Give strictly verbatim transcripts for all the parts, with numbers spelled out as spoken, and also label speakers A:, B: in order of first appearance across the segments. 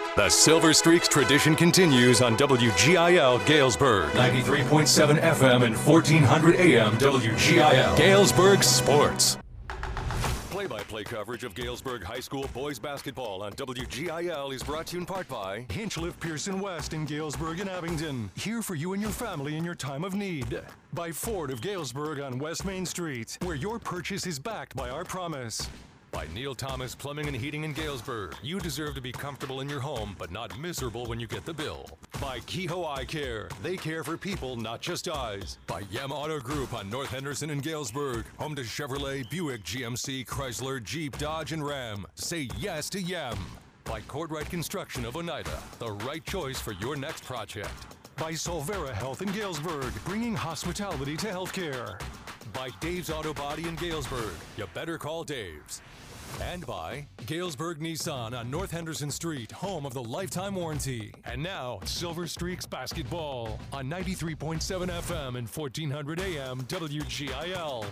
A: The Silver Streaks tradition continues on W G I L Galesburg, ninety-three point seven F M and fourteen hundred A M W G I L. Galesburg Sports. Play-by-play coverage of Galesburg High School boys basketball on W G I L is brought to you in part by
B: Hinchliff Pearson West in Galesburg and Abington. Here for you and your family in your time of need. By Ford of Galesburg on West Main Street, where your purchase is backed by our promise. By Neil Thomas Plumbing and Heating in Galesburg. You deserve to be comfortable in your home, but not miserable when you get the bill. By Kehoe Eye Care. They care for people, not just eyes. By Yem Auto Group on North Henderson in Galesburg. Home to Chevrolet, Buick, G M C, Chrysler, Jeep, Dodge, and Ram. Say yes to Yem. By Cordwright Construction of Oneida. The right choice for your next project. By Solvera Health in Galesburg. Bringing hospitality to healthcare. By Dave's Auto Body in Galesburg. You better call Dave's. And by Galesburg Nissan on North Henderson Street, home of the lifetime warranty. And now, Silver Streaks basketball on ninety-three point seven F M and fourteen hundred A M W G I L.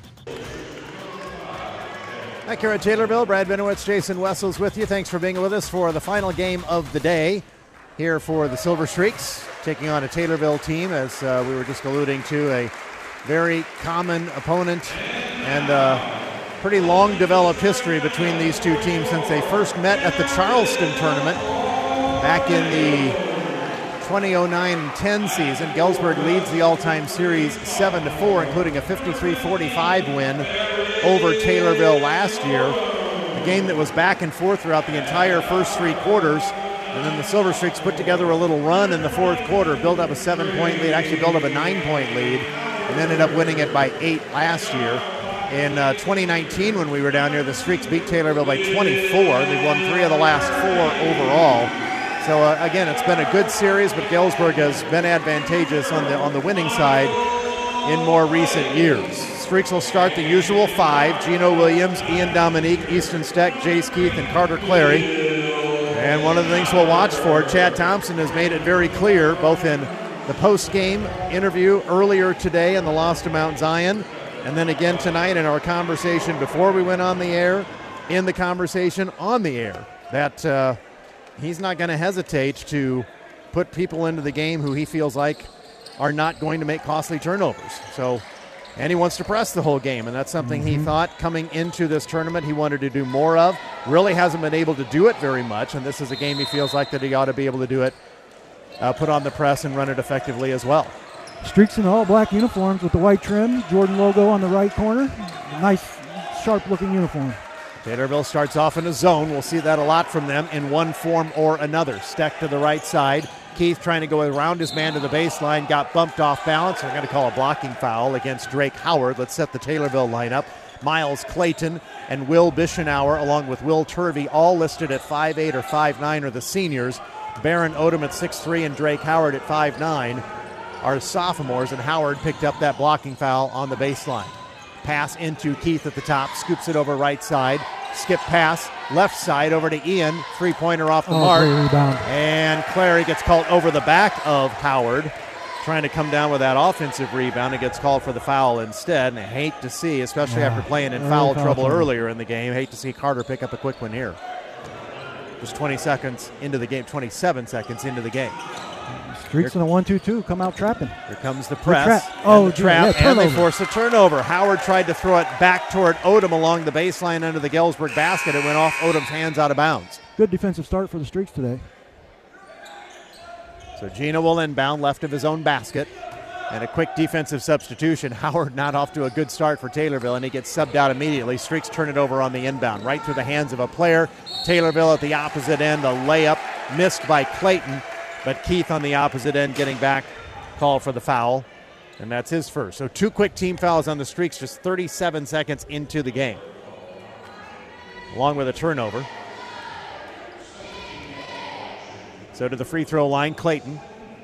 C: Back here at Taylorville, Brad Benowitz, Jason Wessels with you. Thanks for being with us for the final game of the day here for the Silver Streaks, taking on a Taylorville team, as uh, we were just alluding to, a very common opponent and uh, pretty long developed history between these two teams since they first met at the Charleston tournament back in the twenty oh nine ten season. Galesburg leads the all-time series seven to four, including a fifty-three forty-five win over Taylorville last year. A game that was back and forth throughout the entire first three quarters. And then the Silver Streaks put together a little run in the fourth quarter, built up a seven-point lead, actually built up a nine-point lead, and ended up winning it by eight last year. In uh, twenty nineteen, when we were down here, the Streaks beat Taylorville by twenty-four. They won three of the last four overall. So uh, again, it's been a good series, but Galesburg has been advantageous on the on the winning side in more recent years. Streaks will start the usual five: Gino Williams, Ian Dominique, Easton Steck, Jace Keith, and Carter Clary. And one of the things we'll watch for, Chad Thompson has made it very clear, both in the post-game interview earlier today in the loss to Mount Zion, and then again tonight in our conversation before we went on the air, in the conversation on the air, that uh, he's not going to hesitate to put people into the game who he feels like are not going to make costly turnovers. So, and he wants to press the whole game, and that's something mm-hmm. he thought coming into this tournament he wanted to do more of. Really hasn't been able to do it very much, and this is a game he feels like that he ought to be able to do it, uh, put on the press and run it effectively as well.
D: Streaks in all black uniforms with the white trim, Jordan logo on the right corner. Nice, sharp-looking uniform.
C: Taylorville starts off in a zone. We'll see that a lot from them in one form or another. Steck to the right side. Keith trying to go around his man to the baseline, got bumped off balance. They're going to call a blocking foul against Drake Howard. Let's set the Taylorville lineup. Miles Clayton and Will Bischenauer, along with Will Turvey, all listed at five eight or five nine, are the seniors. Barron Odom at six three and Drake Howard at five nine. Are sophomores, and Howard picked up that blocking foul on the baseline. Pass into Keith at the top, scoops it over right side. Skip pass, left side over to Ian. Three-pointer off the
D: oh,
C: mark.
D: Rebound.
C: And Clary gets called over the back of Howard, trying to come down with that offensive rebound, and gets called for the foul instead. And I hate to see, especially yeah, after playing in foul trouble trouble earlier in the game, hate to see Carter pick up a quick one here. Just twenty seconds into the game, twenty-seven seconds into the game.
D: Streaks in a one two two, come out trapping.
C: Here comes the press.
D: Tra- oh,
C: the trap,
D: yeah,
C: and they force a turnover. Howard tried to throw it back toward Odom along the baseline under the Galesburg basket. It went off Odom's hands out of bounds.
D: Good defensive start for the Streaks today.
C: So Gino will inbound left of his own basket. And a quick defensive substitution. Howard not off to a good start for Taylorville, and he gets subbed out immediately. Streaks turn it over on the inbound, right through the hands of a player. Taylorville at the opposite end, a layup missed by Clayton. But Keith on the opposite end getting back, called for the foul, and that's his first. So two quick team fouls on the Streaks just thirty-seven seconds into the game, along with a turnover. So to the free throw line, Clayton.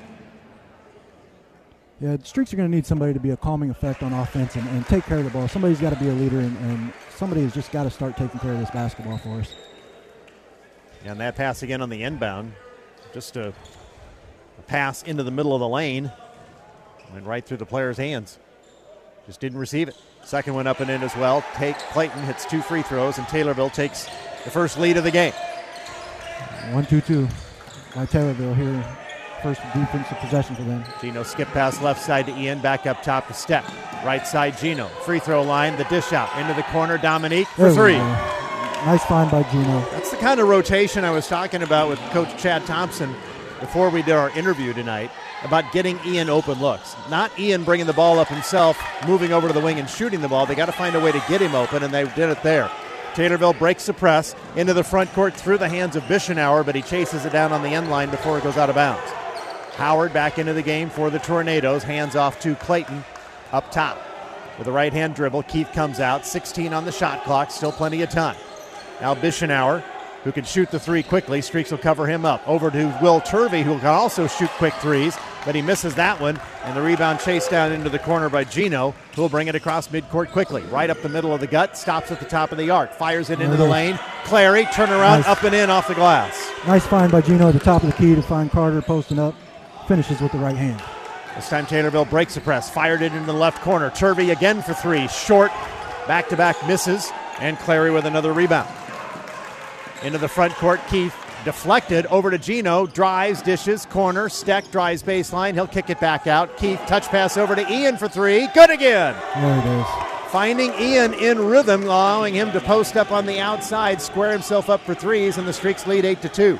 D: Yeah, the Streaks are going to need somebody to be a calming effect on offense and, and take care of the ball. Somebody's got to be a leader, and, and somebody has just got to start taking care of this basketball for us.
C: And that pass again on the inbound, just a pass into the middle of the lane and right through the player's hands. Just didn't receive it. Second one up and in as well. Take Clayton hits two free throws, and Taylorville takes the first lead of the game.
D: one two two. by Taylorville here. First defensive possession for them.
C: Gino skip pass left side to Ian, back up top to Steck. Right side Gino, free throw line, the dish out into the corner, Dominique for three.
D: Nice find by Gino.
C: That's the kind of rotation I was talking about with Coach Chad Thompson before we did our interview tonight about getting Ian open looks. Not Ian bringing the ball up himself, moving over to the wing and shooting the ball. They got to find a way to get him open, and they did it there. Taylorville breaks the press into the front court through the hands of Bischenauer, but he chases it down on the end line before it goes out of bounds. Howard back into the game for the Tornadoes. Hands off to Clayton up top. With a right-hand dribble, Keith comes out. sixteen on the shot clock, still plenty of time. Now Bischenauer, who can shoot the three quickly. Streaks will cover him up. Over to Will Turvey, who can also shoot quick threes, but he misses that one. And the rebound chased down into the corner by Gino, who will bring it across midcourt quickly. Right up the middle of the gut, stops at the top of the arc, fires it into the lane. Clary, turnaround, nice. Up and in off the glass.
D: Nice find by Gino at the top of the key to find Carter posting up. Finishes with the right hand.
C: This time Taylorville breaks the press, fired it into the left corner. Turvey again for three, short, back-to-back misses, and Clary with another rebound. Into the front court, Keith deflected over to Gino, drives, dishes, corner, Steck drives baseline, he'll kick it back out. Keith, touch pass over to Ian for three, good again.
D: There it is.
C: Finding Ian in rhythm, allowing him to post up on the outside, square himself up for threes, and the Streaks lead eight to two.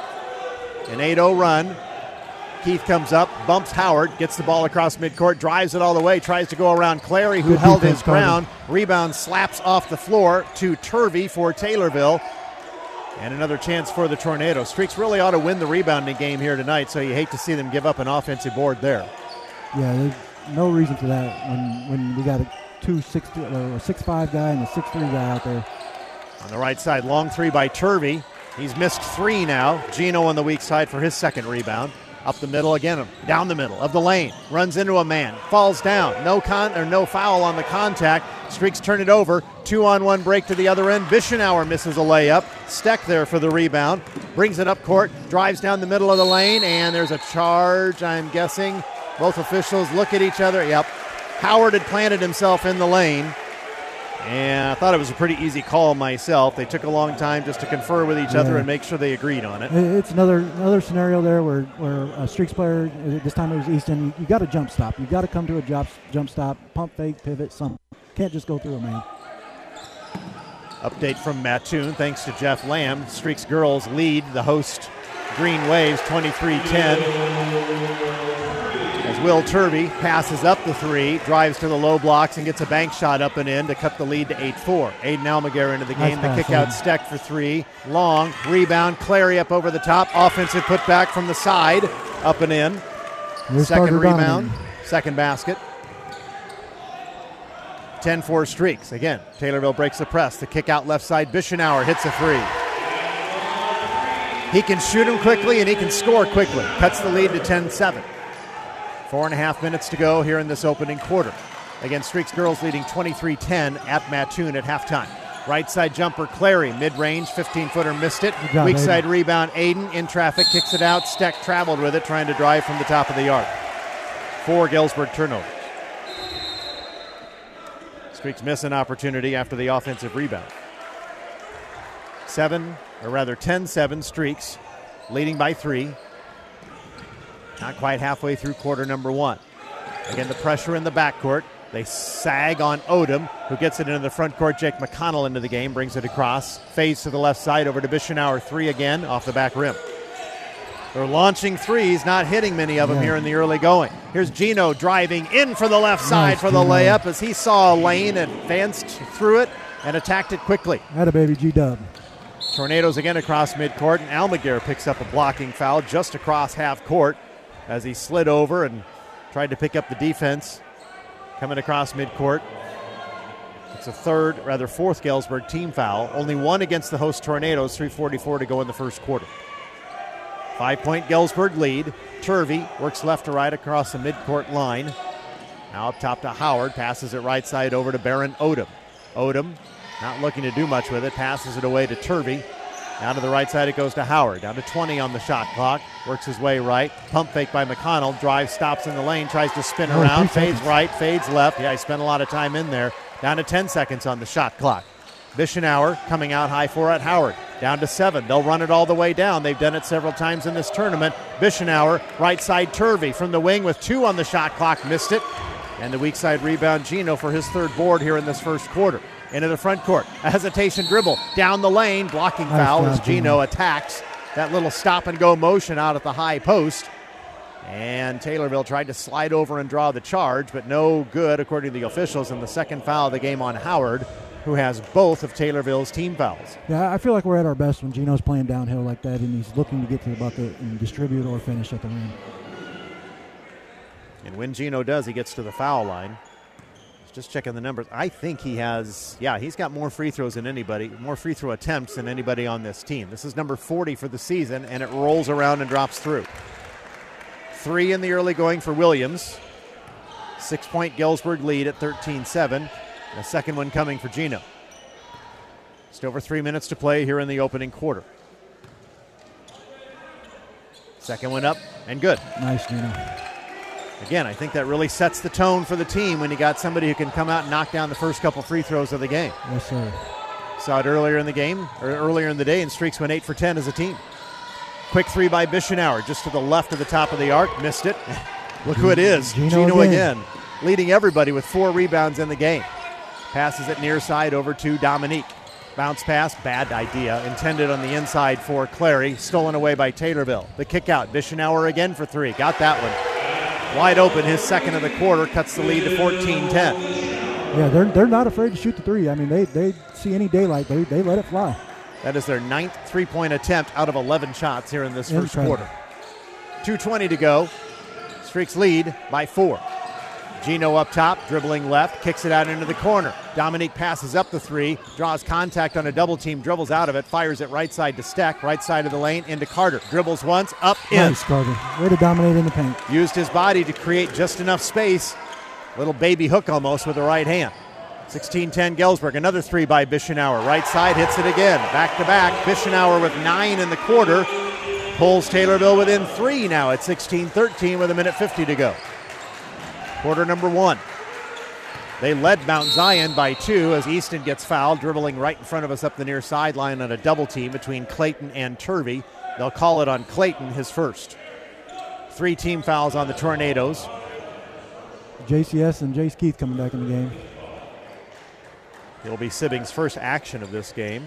C: An eight oh run. Keith comes up, bumps Howard, gets the ball across midcourt, drives it all the way, tries to go around Clary, who
D: Good
C: held
D: defense,
C: his ground. Carter. Rebound slaps off the floor to Turvey for Taylorville. And another chance for the Tornadoes. Streaks really ought to win the rebounding game here tonight, so you hate to see them give up an offensive board there.
D: Yeah, there's no reason for that when when we got a two six or a six five guy and a six three guy out there.
C: On the right side, long three by Turvey. He's missed three now. Gino on the weak side for his second rebound. Up the middle again, down the middle of the lane, runs into a man, falls down, no con or no foul on the contact. Streaks turn it over, two on one break to the other end. Bischenauer misses a layup. Steck there for the rebound, brings it up court, drives down the middle of the lane, and there's a charge, I'm guessing. Both officials look at each other. Yep, Howard had planted himself in the lane, and I thought it was a pretty easy call myself. They took a long time just to confer with each yeah. other and make sure they agreed on it.
D: It's another another scenario there where, where a Streaks player, this time it was Easton, you got to jump stop. You got to come to a jump, jump stop, pump fake, pivot, something. Can't just go through a man.
C: Update from Mattoon, thanks to Jeff Lamb. Streaks girls lead the host Green Waves twenty-three ten. As Will Turvey passes up the three, drives to the low blocks and gets a bank shot up and in to cut the lead to eight four. Aiden Almaguer into the game. Nice the kick out Steck for three. Long rebound. Clary up over the top. Offensive putback from the side. Up and in.
D: Here's
C: Second
D: Carter
C: rebound.
D: Donovan. Second
C: basket. ten four Streaks. Again, Taylorville breaks the press. The kick out left side. Bischenauer hits a three. He can shoot him quickly and he can score quickly. Cuts the lead to ten seven. Four and a half minutes to go here in this opening quarter. Again, Streaks girls leading twenty-three ten at Mattoon at halftime. Right side jumper, Clary, mid-range, fifteen-footer, missed it.
D: Job,
C: Weak
D: Aiden.
C: side rebound, Aiden in traffic, kicks it out. Steck traveled with it, trying to drive from the top of the arc. Four Galesburg turnovers. Streaks miss an opportunity after the offensive rebound. Seven, or rather ten seven Streaks, leading by three. Not quite halfway through quarter number one. Again, the pressure in the backcourt. They sag on Odom, who gets it into the front court. Jake McConnell into the game, brings it across. Fades to the left side over to Bischenauer. Three again off the back rim. They're launching threes, not hitting many of them yeah. here in the early going. Here's Gino driving in for the left side nice, for the Gino. layup as he saw a lane, advanced through it, and attacked it quickly.
D: Atta baby G-Dub.
C: Tornadoes again across midcourt, and Almaguer picks up a blocking foul just across half court as he slid over and tried to pick up the defense coming across midcourt. It's a third, rather fourth Galesburg team foul. Only one against the host Tornadoes, three forty-four to go in the first quarter. Five-point Galesburg lead. Turvey works left to right across the midcourt line. Now up top to Howard, passes it right side over to Baron Odom. Odom not looking to do much with it, passes it away to Turvey. Down to the right side it goes to Howard. Down to twenty on the shot clock. Works his way right. Pump fake by McConnell. Drives, stops in the lane. Tries to spin
D: oh,
C: around. Fades right, fades left. Yeah, he spent a lot of time in there. Down to ten seconds on the shot clock. Bischenauer coming out high for it. Howard Down to seven. They'll run it all the way down. They've done it several times in this tournament. Bischenauer, right side Turvey from the wing with two on the shot clock. Missed it. And the weak side rebound, Gino, for his third board here in this first quarter. Into the front court. A hesitation dribble. Down the lane. Blocking
D: Nice
C: foul
D: job,
C: as Gino
D: Gino.
C: attacks that little stop and go motion out at the high post. And Taylorville tried to slide over and draw the charge, but no good according to the officials. And the second foul of the game on Howard, who has both of Taylorville's team fouls.
D: Yeah, I feel like we're at our best when Gino's playing downhill like that and he's looking to get to the bucket and distribute or finish at the rim.
C: And when Gino does, he gets to the foul line. Just checking the numbers. I think he has, yeah, he's got more free throws than anybody, more free throw attempts than anybody on this team. This is number forty for the season, and it rolls around and drops through. Three in the early going for Williams. Six-point Galesburg lead at thirteen seven. The second one coming for Gino. Just over three minutes to play here in the opening quarter. Second one up and good.
D: Nice, Gino.
C: Again, I think that really sets the tone for the team when you got somebody who can come out and knock down the first couple free throws of the game.
D: Yes, sir.
C: Saw it earlier in the game, or earlier in the day, and Streaks went eight for ten as a team. Quick three by Bischenauer, just to the left of the top of the arc, missed it. Look who it is,
D: Gino,
C: Gino
D: again.
C: again, leading everybody with four rebounds in the game. Passes it near side over to Dominique. Bounce pass, bad idea, intended on the inside for Clary, stolen away by Taylorville. The kick out, Bischenauer again for three, got that one. Wide open, his second of the quarter, cuts the lead to fourteen ten.
D: Yeah, they're they're not afraid to shoot the three. I mean, they they see any daylight, they they let it fly.
C: That is their ninth three-point attempt out of eleven shots here in this first
D: Incredible.
C: quarter. two twenty to go. Streaks lead by four. Gino up top, dribbling left, kicks it out into the corner. Dominique passes up the three, draws contact on a double team, dribbles out of it, fires it right side to Steck, right side of the lane, into Carter. Dribbles once, up, in.
D: Nice, Carter. Way to dominate in the paint.
C: Used his body to create just enough space. Little baby hook almost with the right hand. sixteen ten Galesburg. Another three by Bischenauer. Right side, hits it again. Back to back. Bischenauer with nine in the quarter. Pulls Taylorville within three now at sixteen thirteen with a minute fifty to go. Quarter number one. They led Mount Zion by two as Easton gets fouled, dribbling right in front of us up the near sideline on a double team between Clayton and Turvey. They'll call it on Clayton, his first. Three team fouls on the Tornadoes.
D: J C S and Jace Keith coming back in the game.
C: It'll be Sibbing's first action of this game.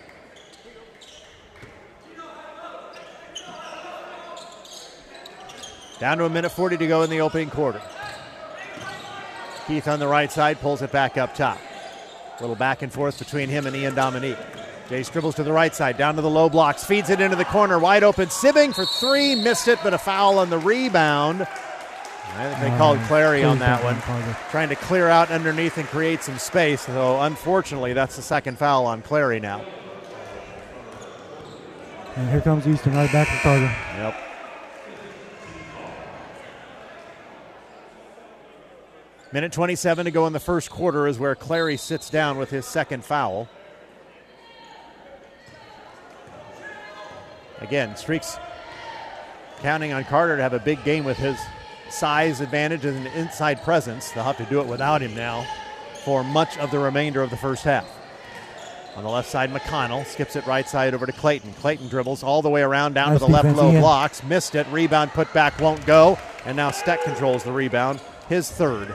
C: Down to a minute forty to go in the opening quarter. Keith on the right side pulls it back up top. A little back and forth between him and Ian Dominique. Jace dribbles to the right side, down to the low blocks, feeds it into the corner, wide open. Sibbing for three, missed it, but a foul on the rebound. I think they
D: Uh,
C: called Clary on
D: please
C: that
D: don't
C: one.
D: call it.
C: Trying to clear out underneath and create some space, though unfortunately that's the second foul on Clary now.
D: And here comes Easton right back to Carter.
C: Yep. Minute twenty-seven to go in the first quarter is where Clary sits down with his second foul. Again, Streaks counting on Carter to have a big game with his size advantage and inside presence. They'll have to do it without him now for much of the remainder of the first half. On the left side, McConnell skips it right side over to Clayton. Clayton dribbles all the way around down
D: Nice
C: to the left
D: defense,
C: low
D: Ian.
C: blocks. Missed it. Rebound put back won't go. And now Steck controls the rebound. His third.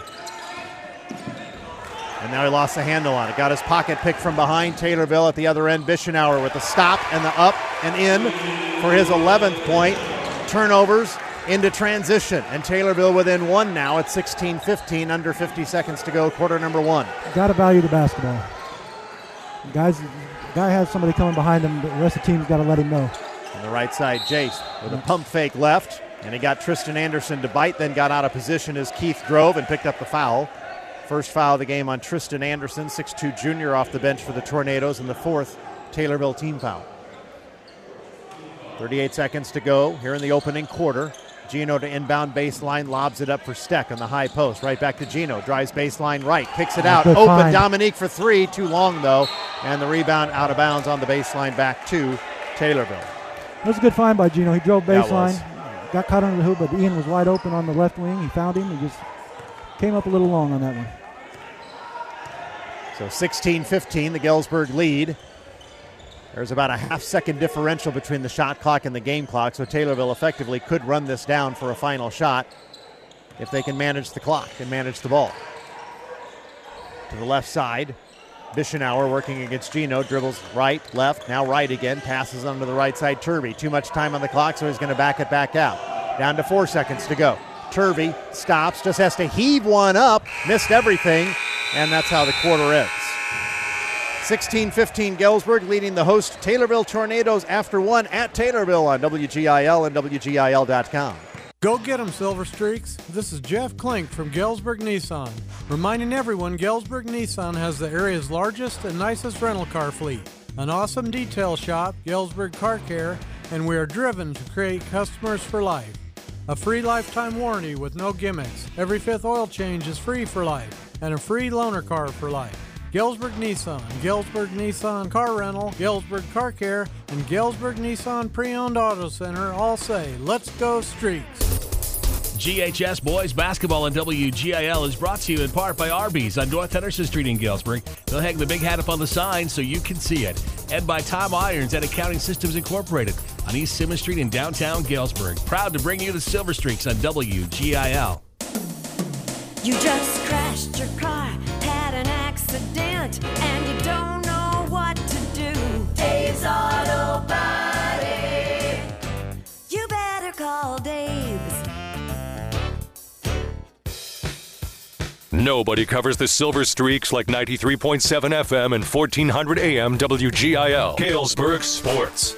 C: And now he lost the handle on it. Got his pocket picked from behind. Taylorville at the other end. Bischenauer with the stop and the up and in for his eleventh point. Turnovers into transition. And Taylorville within one now at sixteen fifteen. Under fifty seconds to go. Quarter number one.
D: Got to value the basketball. Guys, guy has somebody coming behind him, but the rest of the team's got to let him know.
C: On the right side, Jace with a pump fake left. And he got Tristan Anderson to bite, then got out of position as Keith drove and picked up the foul. First foul of the game on Tristan Anderson, six two junior off the bench for the Tornadoes, and the fourth Taylorville team foul. thirty-eight seconds to go here in the opening quarter. Gino to inbound baseline, lobs it up for Steck on the high post. Right back to Gino, drives baseline right, kicks it out.
D: Good
C: Open
D: find.
C: Dominique for three, too long though. And the rebound out of bounds on the baseline back to Taylorville.
D: That was a good find by Gino. He drove
C: That
D: baseline,
C: was.
D: got caught under the hoop, but Ian was wide open on the left wing. He found him. He just came up a little long on that one.
C: So sixteen fifteen, the Galesburg lead. There's about a half-second differential between the shot clock and the game clock, so Taylorville effectively could run this down for a final shot if they can manage the clock and manage the ball. To the left side, Bischenauer working against Gino, dribbles right, left, now right again, passes onto the right side. Turvey, too much time on the clock, so he's going to back it back out. Down to four seconds to go. Turvey stops, just has to heave one up, missed everything, and that's how the quarter ends. sixteen fifteen Galesburg leading the host Taylorville Tornadoes after one at Taylorville on W G I L and W G I L dot com.
E: Go get 'em, Silver Streaks. This is Jeff Klink from Galesburg Nissan, reminding everyone Galesburg Nissan has the area's largest and nicest rental car fleet, an awesome detail shop, Galesburg Car Care, and we are driven to create customers for life. A free lifetime warranty with no gimmicks, every fifth oil change is free for life, and a free loaner car for life. Galesburg Nissan, Galesburg Nissan Car Rental, Galesburg Car Care, and Galesburg Nissan Pre-Owned Auto Center all say, let's go Streaks.
F: G H S Boys Basketball on W G I L is brought to you in part by Arby's on North Henderson Street in Galesburg. They'll hang the big hat up on the sign so you can see it. And by Tom Irons and Accounting Systems Incorporated on East Simmons Street in downtown Galesburg. Proud to bring you the Silver Streaks on W G I L.
G: You just crashed your car, had an accident, and you don't know what to do. Dave's Auto Body. You better call Dave's.
A: Nobody covers the Silver Streaks like ninety-three point seven F M and fourteen hundred A M W G I L. Galesburg Sports.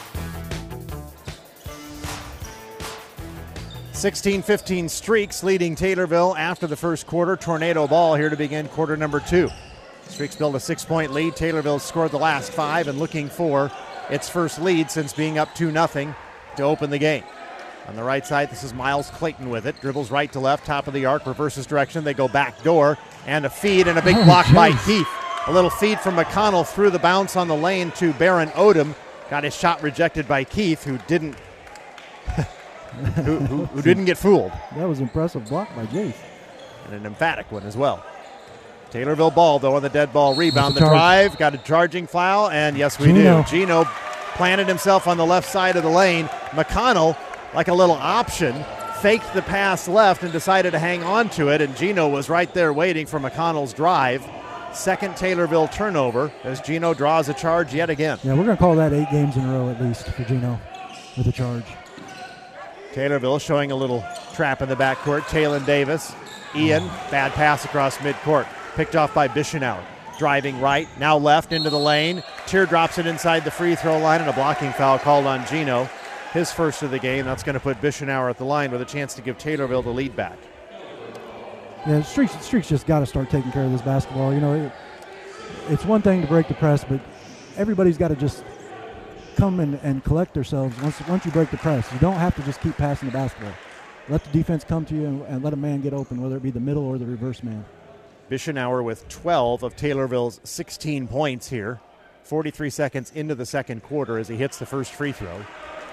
C: sixteen fifteen Streaks leading Taylorville after the first quarter. Tornado ball here to begin quarter number two. Streaks build a six-point lead. Taylorville scored the last five and looking for its first lead since being up two nothing to open the game. On the right side, this is Miles Clayton with it. Dribbles right to left, top of the arc, reverses direction. They go back door, and a feed and a big
D: oh,
C: block
D: geez.
C: by Keith. A little feed from McConnell through the bounce on the lane to Baron Odom. Got his shot rejected by Keith, who didn't who, who, who didn't get fooled.
D: That was impressive block by Jace.
C: And an emphatic one as well. Taylorville ball, though, on the dead ball rebound. The
D: charge.
C: drive, got a charging foul, and yes, we
D: Gino.
C: do. Gino planted himself on the left side of the lane. McConnell, like a little option, faked the pass left and decided to hang on to it, and Gino was right there waiting for McConnell's drive. Second Taylorville turnover as Gino draws a charge yet again.
D: Yeah, we're going to call that eight games in a row at least for Gino with a charge.
C: Taylorville showing a little trap in the backcourt. Taylon Davis. Ian, bad pass across midcourt. Picked off by Bischenauer. Driving right, now left into the lane. Tier drops it inside the free throw line, and a blocking foul called on Gino. His first of the game. That's going to put Bischenauer at the line with a chance to give Taylorville the lead back.
D: Yeah, Streaks, Streaks just got to start taking care of this basketball. You know, it, it's one thing to break the press, but everybody's got to just come and, and collect themselves once once you break the press. You don't have to just keep passing the basketball. Let the defense come to you and, and let a man get open, whether it be the middle or the reverse man.
C: Bischenauer with twelve of Taylorville's sixteen points here. forty-three seconds into the second quarter as he hits the first free throw.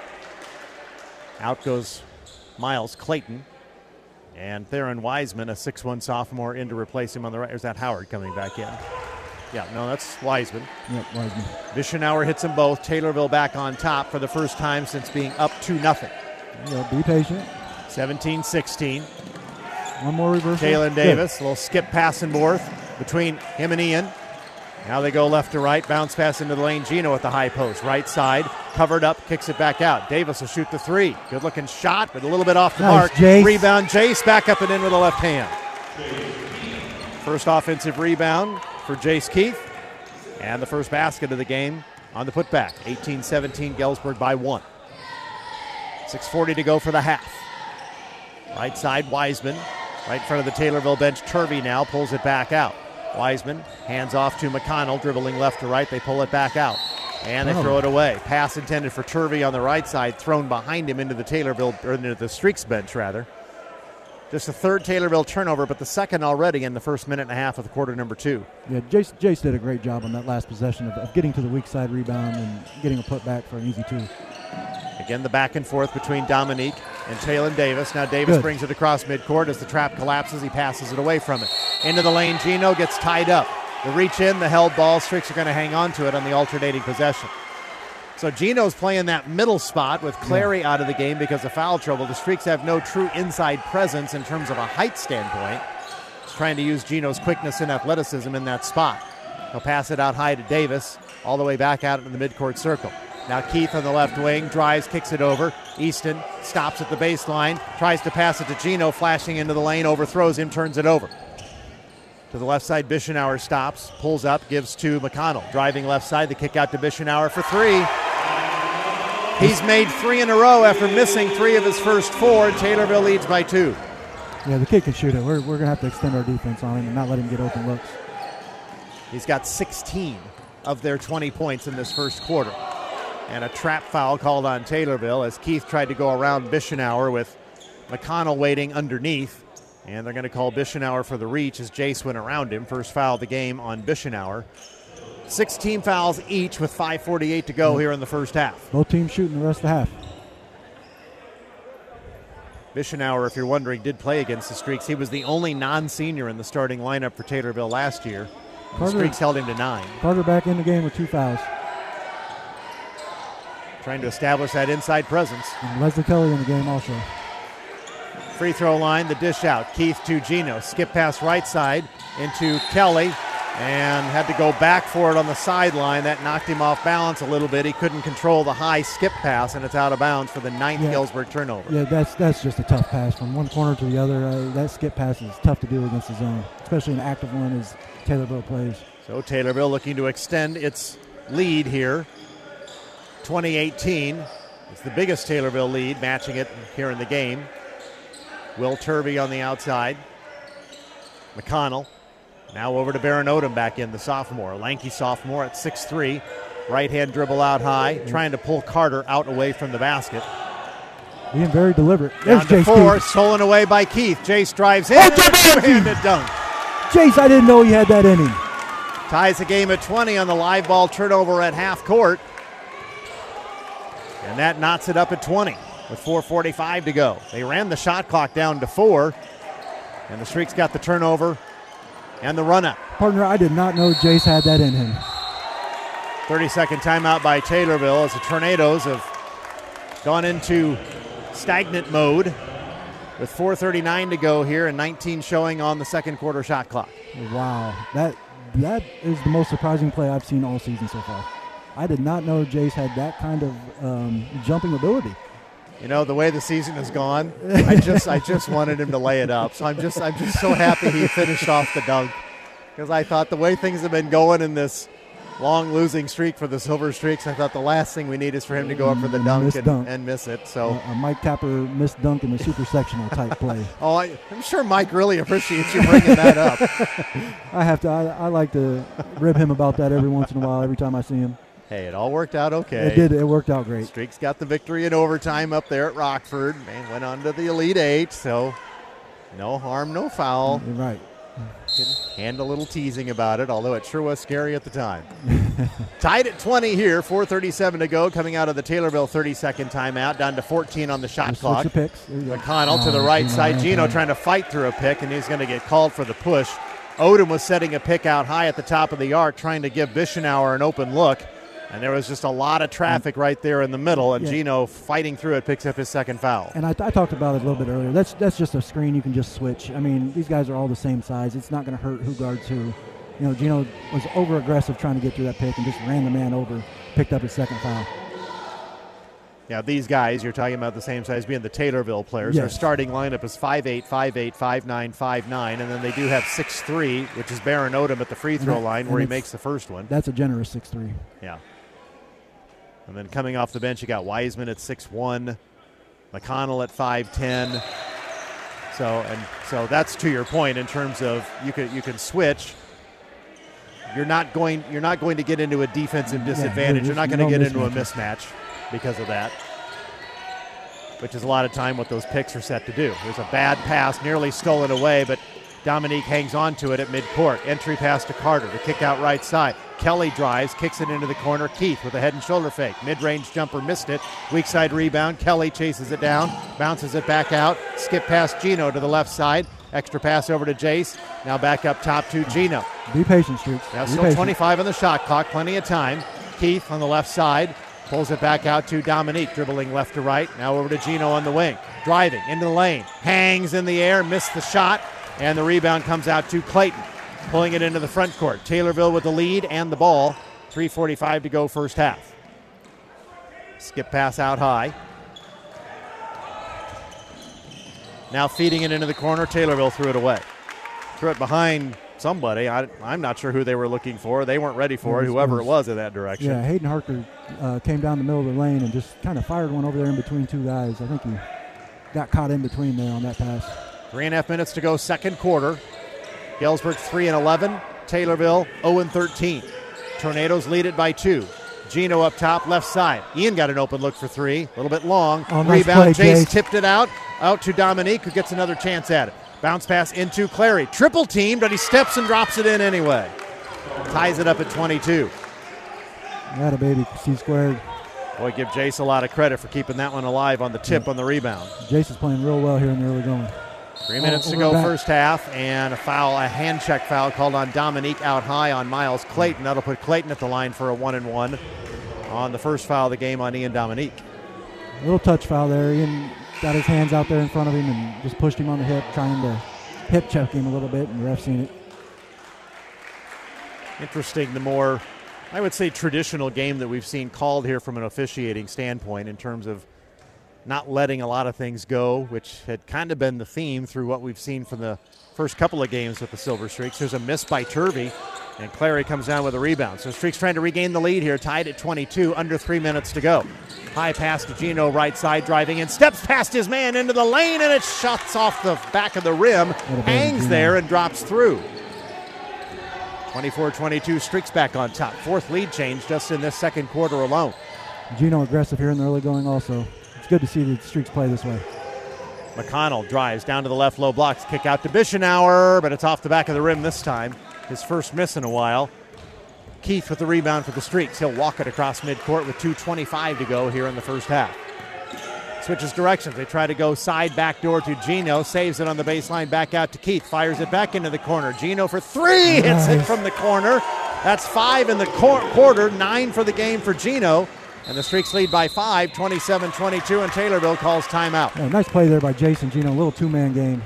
C: Out goes Miles Clayton. And Theron Wiseman, a six one sophomore, in to replace him on the right. Or is that Howard coming back in? Yeah, no, that's Wiseman.
D: Yep, Wiseman.
C: Bischenauer hits them both. Taylorville back on top for the first time since being up two nothing.
D: You know, be patient.
C: seventeen sixteen.
D: One more reversal.
C: Taylon
D: Good.
C: Davis, a little skip pass and forth between him and Ian. Now they go left to right, bounce pass into the lane. Gino at the high post, right side, covered up, kicks it back out. Davis will shoot the three. Good looking shot, but a little bit off the
D: Nice,
C: mark.
D: Jace.
C: Rebound, Jace back up and in with a left hand. First offensive rebound for Jace Keith. And the first basket of the game on the putback. eighteen seventeen, Galesburg by one. six forty to go for the half. Right side, Wiseman. Right in front of the Taylorville bench, Turvey now pulls it back out. Wiseman hands off to McConnell, dribbling left to right. They pull it back out, and they
D: Oh.
C: throw it away. Pass intended for Turvey on the right side, thrown behind him into the Taylorville, or into the Streaks bench, rather. Just the third Taylorville turnover, but the second already in the first minute and a half of the quarter number two.
D: Yeah, Jace, Jace did a great job on that last possession of, of getting to the weak side rebound and getting a putback for an easy two.
C: Again, the back and forth between Dominique and Taylon Davis. Now Davis
D: Good.
C: brings it across midcourt as the trap collapses. He passes it away from it. Into the lane, Gino gets tied up. The reach in, the held ball. Streaks are going to hang on to it on the alternating possession. So Gino's playing that middle spot with Clary yeah. out of the game because of foul trouble. The Streaks have no true inside presence in terms of a height standpoint. He's trying to use Gino's quickness and athleticism in that spot. He'll pass it out high to Davis, all the way back out into the midcourt circle. Now Keith on the left wing, drives, kicks it over. Easton stops at the baseline, tries to pass it to Gino, flashing into the lane, overthrows him, turns it over. To the left side, Bischenauer stops, pulls up, gives to McConnell. Driving left side, the kick out to Bischenauer for three. He's made three in a row after missing three of his first four. Taylorville leads by two.
D: Yeah, the kid can shoot it. We're, we're going to have to extend our defense on him and not let him get open looks.
C: He's got sixteen of their twenty points in this first quarter. And a trap foul called on Taylorville as Keith tried to go around Bischenauer with McConnell waiting underneath. And they're going to call Bischenauer for the reach as Jace went around him. First foul of the game on Bischenauer. sixteen fouls each with five forty-eight to go mm-hmm. here in the first half.
D: Both teams shooting the rest of the half.
C: Bischenauer, if you're wondering, did play against the Streaks. He was the only non-senior in the starting lineup for Taylorville last year. The
D: Carter,
C: Streaks held him to nine.
D: Carter back in the game with two fouls.
C: Trying to establish that inside presence.
D: And Leslie Kelly in the game also.
C: Free throw line, the dish out. Keith to Gino. Skip pass right side into Kelly and had to go back for it on the sideline. That knocked him off balance a little bit. He couldn't control the high skip pass, and it's out of bounds for the ninth yeah. Galesburg turnover.
D: Yeah, that's that's just a tough pass from one corner to the other. Uh, that skip pass is tough to do against the zone, especially an active one as Taylorville plays.
C: So Taylorville looking to extend its lead here. twenty eighteen. It's the biggest Taylorville lead, matching it here in the game. Will Turvey on the outside. McConnell now over to Baron Odom back in, the sophomore. Lanky sophomore at six three. Right-hand dribble out high, trying to pull Carter out away from the basket.
D: Being very deliberate. There's
C: Down to
D: Jace
C: four,
D: Keith.
C: stolen away by Keith. Jace drives in,
D: oh,
C: and a two-handed dunk.
D: Jace, I didn't know he had that in him.
C: Ties the game at twenty on the live ball turnover at half court. And that knots it up at twenty with four forty-five to go. They ran the shot clock down to four, and the Streaks got the turnover and the run-up.
D: Partner, I did not know Jace had that in him.
C: thirty-second timeout by Taylorville as the Tornadoes have gone into stagnant mode with four thirty-nine to go here and nineteen showing on the second quarter shot clock.
D: Wow, that that is the most surprising play I've seen all season so far. I did not know Jace had that kind of um, jumping ability.
C: You know, the way the season has gone, I just I just wanted him to lay it up. So I'm just I'm just so happy he finished off the dunk, because I thought the way things have been going in this long losing streak for the Silver Streaks, I thought the last thing we need is for him to go up for the dunk and,
D: dunk.
C: and miss it. So
D: uh, a Mike Capper missed dunk in the super sectional type play.
C: Oh, I, I'm sure Mike really appreciates you bringing that up.
D: I have to. I, I like to rib him about that every once in a while. Every time I see him.
C: Hey, it all worked out okay.
D: It did. It worked out great.
C: Streaks got the victory in overtime up there at Rockford and went on to the Elite Eight. So no harm, no foul.
D: You're right.
C: And a little teasing about it, although it sure was scary at the time. Tied at twenty here, four thirty-seven to go, coming out of the Taylorville thirty-second timeout, down to fourteen on the shot
D: Just
C: clock. McConnell oh, to the right Gino side. Gino okay. trying to fight through a pick, and he's going to get called for the push. Odom was setting a pick out high at the top of the arc, trying to give Bischenauer an open look. And there was just a lot of traffic right there in the middle, and yeah. Gino fighting through it picks up his second foul.
D: And I, I talked about it a little bit earlier. That's that's just a screen you can just switch. I mean, these guys are all the same size. It's not going to hurt who guards who. You know, Gino was over-aggressive trying to get through that pick and just ran the man over, picked up his second foul.
C: Yeah, these guys, you're talking about the same size being the Taylorville players. Yes. Their starting lineup is five eight, five eight, five nine, five nine, and then they do have six three, which is Baron Odom at the free throw that, line where he makes the first one.
D: That's a generous six three.
C: Yeah. And then coming off the bench, you got Wiseman at six one, McConnell at five ten. So and so that's to your point in terms of you can you can switch. You're not going you're not going to get into a defensive disadvantage. Yeah, you're not going to get into a mismatch because of that, which is a lot of time what those picks are set to do. There's a bad pass, nearly stolen away, but Dominique hangs on to it at midcourt. Entry pass to Carter, the kick out right side. Kelly drives, kicks it into the corner. Keith with a head and shoulder fake. Mid-range jumper, missed it. Weak side rebound. Kelly chases it down, bounces it back out. Skip past Gino to the left side. Extra pass over to Jace. Now back up top to Gino.
D: Be patient, Streaks.
C: Now
D: Be
C: still
D: patient.
C: twenty-five on the shot clock. Plenty of time. Keith on the left side. Pulls it back out to Dominique, dribbling left to right. Now over to Gino on the wing. Driving into the lane. Hangs in the air, missed the shot, and the rebound comes out to Clayton. Pulling it into the front court. Taylorville with the lead and the ball. three forty-five to go first half. Skip pass out high. Now feeding it into the corner. Taylorville threw it away. Threw it behind somebody. I, I'm not sure who they were looking for. They weren't ready for it, whoever it was in that direction.
D: Yeah, Hayden Harker uh, came down the middle of the lane and just kind of fired one over there in between two guys. I think he got caught in between there on that pass.
C: Three and a half minutes to go, second quarter. Galesburg three and eleven. Taylorville oh and thirteen. Tornadoes lead it by two. Gino up top, left side. Ian got an open look for three. A little bit long.
D: Oh, nice
C: Rebound.
D: play,
C: Jace
D: Jace.
C: tipped it out. Out to Dominique, who gets another chance at it. Bounce pass into Clary. Triple team, but he steps and drops it in anyway. Ties it up at twenty-two.
D: Got a baby, C squared.
C: Boy, give Jace a lot of credit for keeping that one alive on the tip
D: Yeah.
C: on the rebound.
D: Jace is playing real well here in the early going.
C: Three minutes
D: Oh,
C: to go
D: back.
C: first half, and a foul, a hand check foul called on Dominique out high on Miles Clayton. That'll put Clayton at the line for a one and one on the first foul of the game on Ian Dominique.
D: A little touch foul there. Ian got his hands out there in front of him and just pushed him on the hip, trying to hip check him a little bit, and the ref seen it.
C: Interesting, the more, I would say, traditional game that we've seen called here from an officiating standpoint in terms of not letting a lot of things go, which had kind of been the theme through what we've seen from the first couple of games with the Silver Streaks. There's a miss by Turvey, and Clary comes down with a rebound. So Streaks trying to regain the lead here, tied at twenty-two, under three minutes to go. High pass to Gino, right side, driving in, steps past his man into the lane, and it shuts off the back of the rim, hangs there and drops through. twenty-four twenty-two, Streaks back on top. Fourth lead change just in this second quarter alone.
D: Gino aggressive here in the early going also. It's good to see the Streaks play this way.
C: McConnell drives down to the left low blocks. Kick out to Bischenauer, but it's off the back of the rim this time. His first miss in a while. Keith with the rebound for the Streaks. He'll walk it across midcourt with two twenty-five to go here in the first half. Switches directions. They try to go side back door to Gino. Saves it on the baseline. Back out to Keith. Fires it back into the corner. Gino for three. Hits it from the corner. That's five in the qu- quarter. Nine for the game for Gino. And the Streaks lead by five, twenty-seven twenty-two, and Taylorville calls timeout.
D: Yeah, nice play there by Jason Gino. A little two-man game.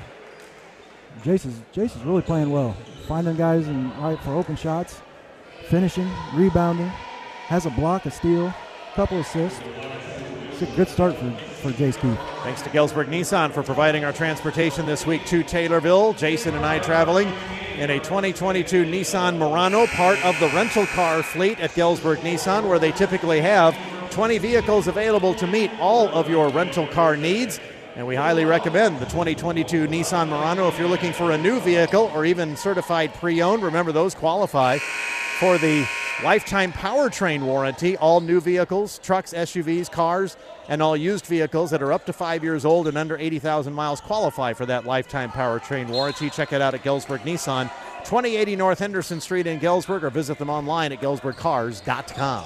D: Jace is, Jace is really playing well. Finding guys in, right for open shots, finishing, rebounding, has a block, a steal, couple assists. It's a good start for, for Jace Keith.
C: Thanks to Galesburg Nissan for providing our transportation this week to Taylorville. Jason and I traveling in a twenty twenty-two Nissan Murano, part of the rental car fleet at Galesburg Nissan, where they typically have twenty vehicles available to meet all of your rental car needs. And we highly recommend the twenty twenty-two Nissan Murano if you're looking for a new vehicle or even certified pre-owned. Remember, those qualify for the lifetime powertrain warranty. All new vehicles, trucks, S U Vs, cars, and all used vehicles that are up to five years old and under eighty thousand miles qualify for that lifetime powertrain warranty. Check it out at Galesburg Nissan, twenty eighty North Henderson Street in Galesburg, or visit them online at galesburg cars dot com.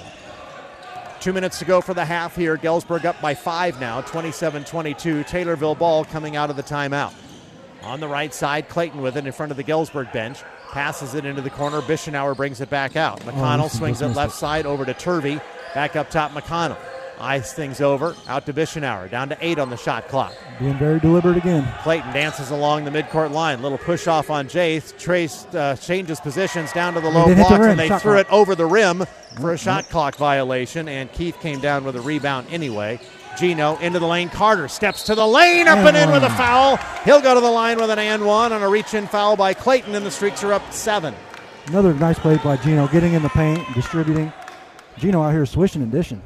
C: Two minutes to go for the half here. Galesburg up by five now, twenty-seven twenty-two. Taylorville ball coming out of the timeout. On the right side, Clayton with it in front of the Galesburg bench. Passes it into the corner. Bischenauer brings it back out. McConnell
D: Oh,
C: swings it left side over to Turvey. Back up top, McConnell. Eyes things over. Out to Bischenauer. Down to eight on the shot clock.
D: Being very deliberate again.
C: Clayton dances along the midcourt line. Little push off on Jace. Trace uh, changes positions down to the low
D: They hit the
C: blocks,
D: rim.
C: and they
D: Shot
C: threw
D: clock.
C: it over the rim for a shot clock violation, and Keith came down with a rebound anyway. Gino into the lane. Carter steps to the lane, up and in with a foul. He'll go to the line with an and one on a reach-in foul by Clayton, and the Streaks are up seven.
D: Another nice play by Gino, getting in the paint, distributing. Gino out here swishing and dishing.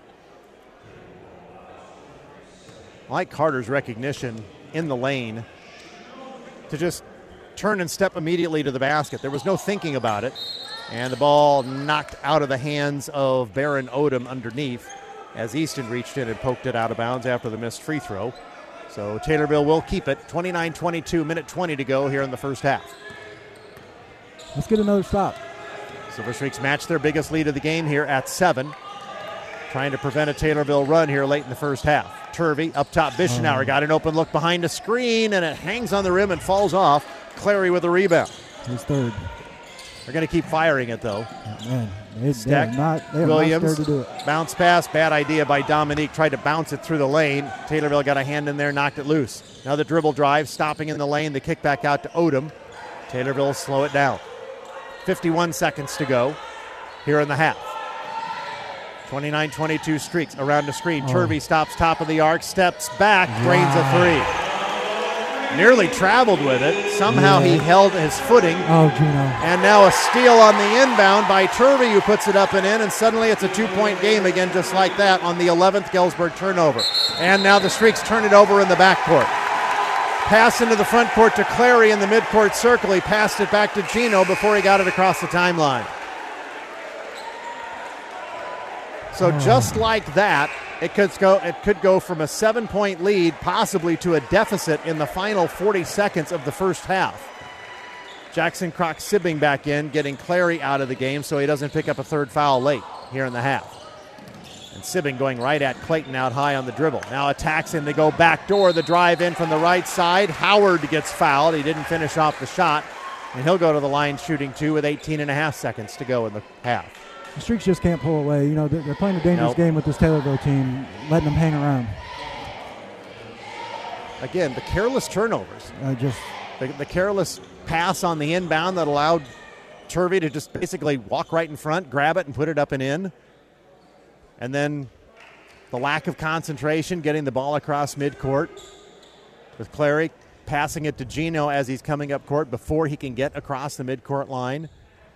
C: I like Carter's recognition in the lane to just turn and step immediately to the basket. There was no thinking about it. And the ball knocked out of the hands of Baron Odom underneath as Easton reached in and poked it out of bounds after the missed free throw. So Taylorville will keep it. twenty-nine twenty-two, minute twenty to go here in the first half.
D: Let's get another stop.
C: Silver Streaks match their biggest lead of the game here at seven. Trying to prevent a Taylorville run here late in the first half. Turvey up top. Bischenauer
D: Oh.
C: got an open look behind a screen, and it hangs on the rim and falls off. Clary with a rebound.
D: His third.
C: They're going to keep firing it, though.
D: Oh, man, they,
C: Stack,
D: they are not, they are
C: Williams,
D: not scared to do it.
C: Bounce pass, bad idea by Dominique. Tried to bounce it through the lane. Taylorville got a hand in there, knocked it loose. Now the dribble drive, stopping in the lane. The kick back out to Odom. Taylorville will slow it down. fifty-one seconds to go here in the half. twenty-nine twenty-two Streaks around the screen.
D: Oh.
C: Turvey stops top of the arc, steps back, drains a three. Nearly traveled with it. Somehow
D: yeah.
C: he held his footing.
D: Oh, Gino.
C: And now a steal on the inbound by Turvey, who puts it up and in, and suddenly it's a two-point game again, just like that, on the eleventh Galesburg turnover. And now the Streaks turn it over in the backcourt. Pass into the front court to Clary in the midcourt circle. He passed it back to Gino before he got it across the timeline. So
D: oh.
C: just like that, it could go it could go from a seven-point lead possibly to a deficit in the final forty seconds of the first half. Jackson Croc-Sibbing back in, getting Clary out of the game so he doesn't pick up a third foul late here in the half. And Sibbing going right at Clayton out high on the dribble. Now attacks him to go back door, the drive in from the right side. Howard gets fouled. He didn't finish off the shot. And he'll go to the line shooting two with eighteen and a half seconds to go in the half.
D: The Streaks just can't pull away. You know, they're, they're playing a dangerous
C: Nope.
D: game with this Taylorville team, letting them hang around.
C: Again, the careless turnovers.
D: Uh, just
C: The, the careless pass on the inbound that allowed Turvey to just basically walk right in front, grab it, and put it up and in. And then the lack of concentration, getting the ball across midcourt with Clary passing it to Gino as he's coming up court before he can get across the midcourt line.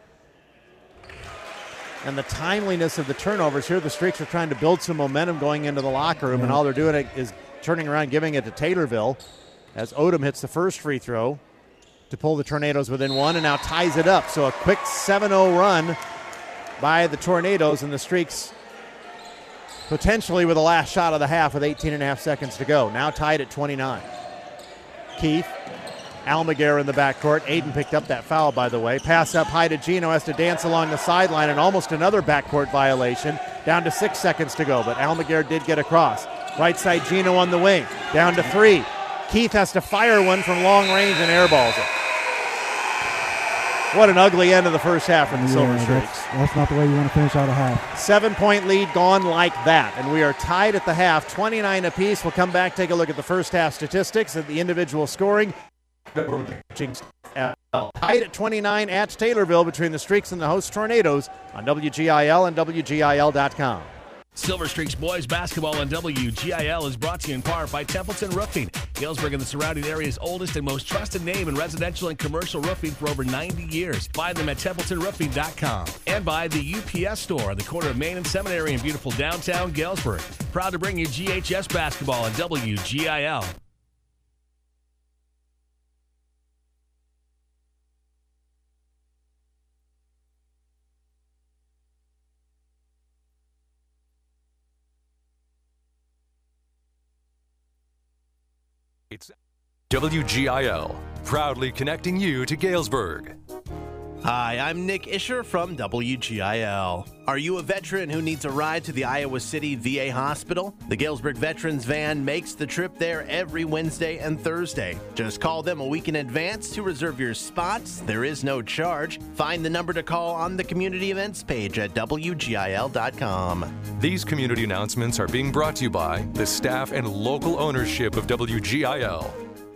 C: And the timeliness of the turnovers here, the Streaks are trying to build some momentum going into the locker room,
D: yeah.
C: and all they're doing is turning around, giving it to Taylorville as Odom hits the first free throw to pull the Tornadoes within one and now ties it up. So a quick seven oh run by the Tornadoes, and the Streaks potentially with the last shot of the half with eighteen and a half seconds to go. Now tied at twenty-nine. Keith, Almaguer in the backcourt. Aiden picked up that foul, by the way. Pass up high to Gino, has to dance along the sideline, and almost another backcourt violation. Down to six seconds to go, but Almaguer did get across. Right side, Gino on the wing. Down to three. Keith has to fire one from long range and airballs it. What an ugly end of the first half for the
D: yeah,
C: Silver Streaks.
D: that's, that's not the way you want to finish out a half.
C: Seven-point lead gone like that, and we are tied at the half, twenty-nine apiece. We'll come back, take a look at the first half statistics and the individual scoring. Tied at twenty-nine at Taylorville between the Streaks and the host Tornadoes on W G I L and W G I L dot com.
F: Silver Streaks boys basketball on W G I L is brought to you in part by Templeton Roofing, Galesburg and the surrounding area's oldest and most trusted name in residential and commercial roofing for over ninety years. Find them at templeton roofing dot com. And by the U P S store on the corner of Main and Seminary in beautiful downtown Galesburg. Proud to bring you G H S basketball on W G I L.
B: It's W G I L, proudly connecting you to Galesburg.
H: Hi, I'm Nick Isher from W G I L. Are you a veteran who needs a ride to the Iowa City V A Hospital? The Galesburg Veterans Van makes the trip there every Wednesday and Thursday. Just call them a week in advance to reserve your spots. There is no charge. Find the number to call on the community events page at W G I L dot com.
B: These community announcements are being brought to you by the staff and local ownership of W G I L.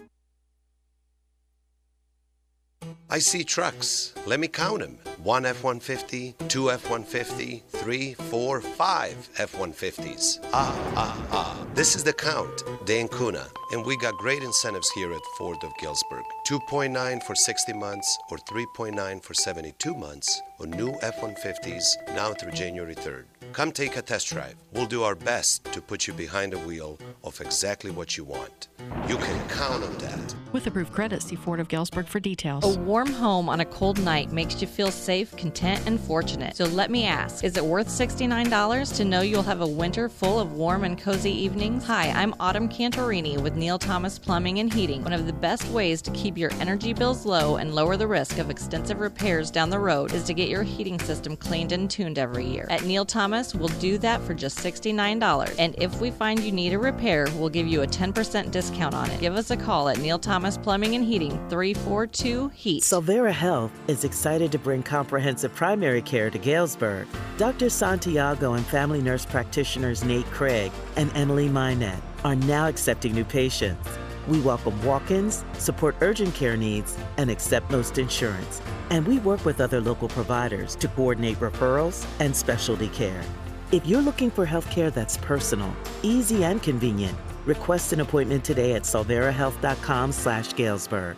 I: I see trucks. Let me count them. One F one fifty, two F one fifty, three, four, five F one fifties. Ah, ah, ah. This is the count, Dan Kuna. And we got great incentives here at Ford of Galesburg. two point nine for sixty months or three point nine for seventy-two months on new F one fifties now through January third. Come take a test drive. We'll do our best to put you behind the wheel of exactly what you want. You can count on that.
J: With approved credit, see Ford of Galesburg for details.
K: A warm home on a cold night makes you feel safe, content, and fortunate. So let me ask, is it worth sixty-nine dollars to know you'll have a winter full of warm and cozy evenings? Hi, I'm Autumn Cantorini with Neil Thomas Plumbing and Heating. One of the best ways to keep your energy bills low and lower the risk of extensive repairs down the road is to get your heating system cleaned and tuned every year. At Neil Thomas, we'll do that for just sixty-nine dollars. And if we find you need a repair, we'll give you a ten percent discount count on it. Give us a call at Neil Thomas Plumbing and Heating, three four two HEAT.
L: Solvera Health is excited to bring comprehensive primary care to Galesburg. Doctor Santiago and family nurse practitioners Nate Craig and Emily Minette are now accepting new patients. We welcome walk-ins, support urgent care needs, and accept most insurance. And we work with other local providers to coordinate referrals and specialty care. If you're looking for health care that's personal, easy, and convenient, request an appointment today at solverahealth.com slash Galesburg.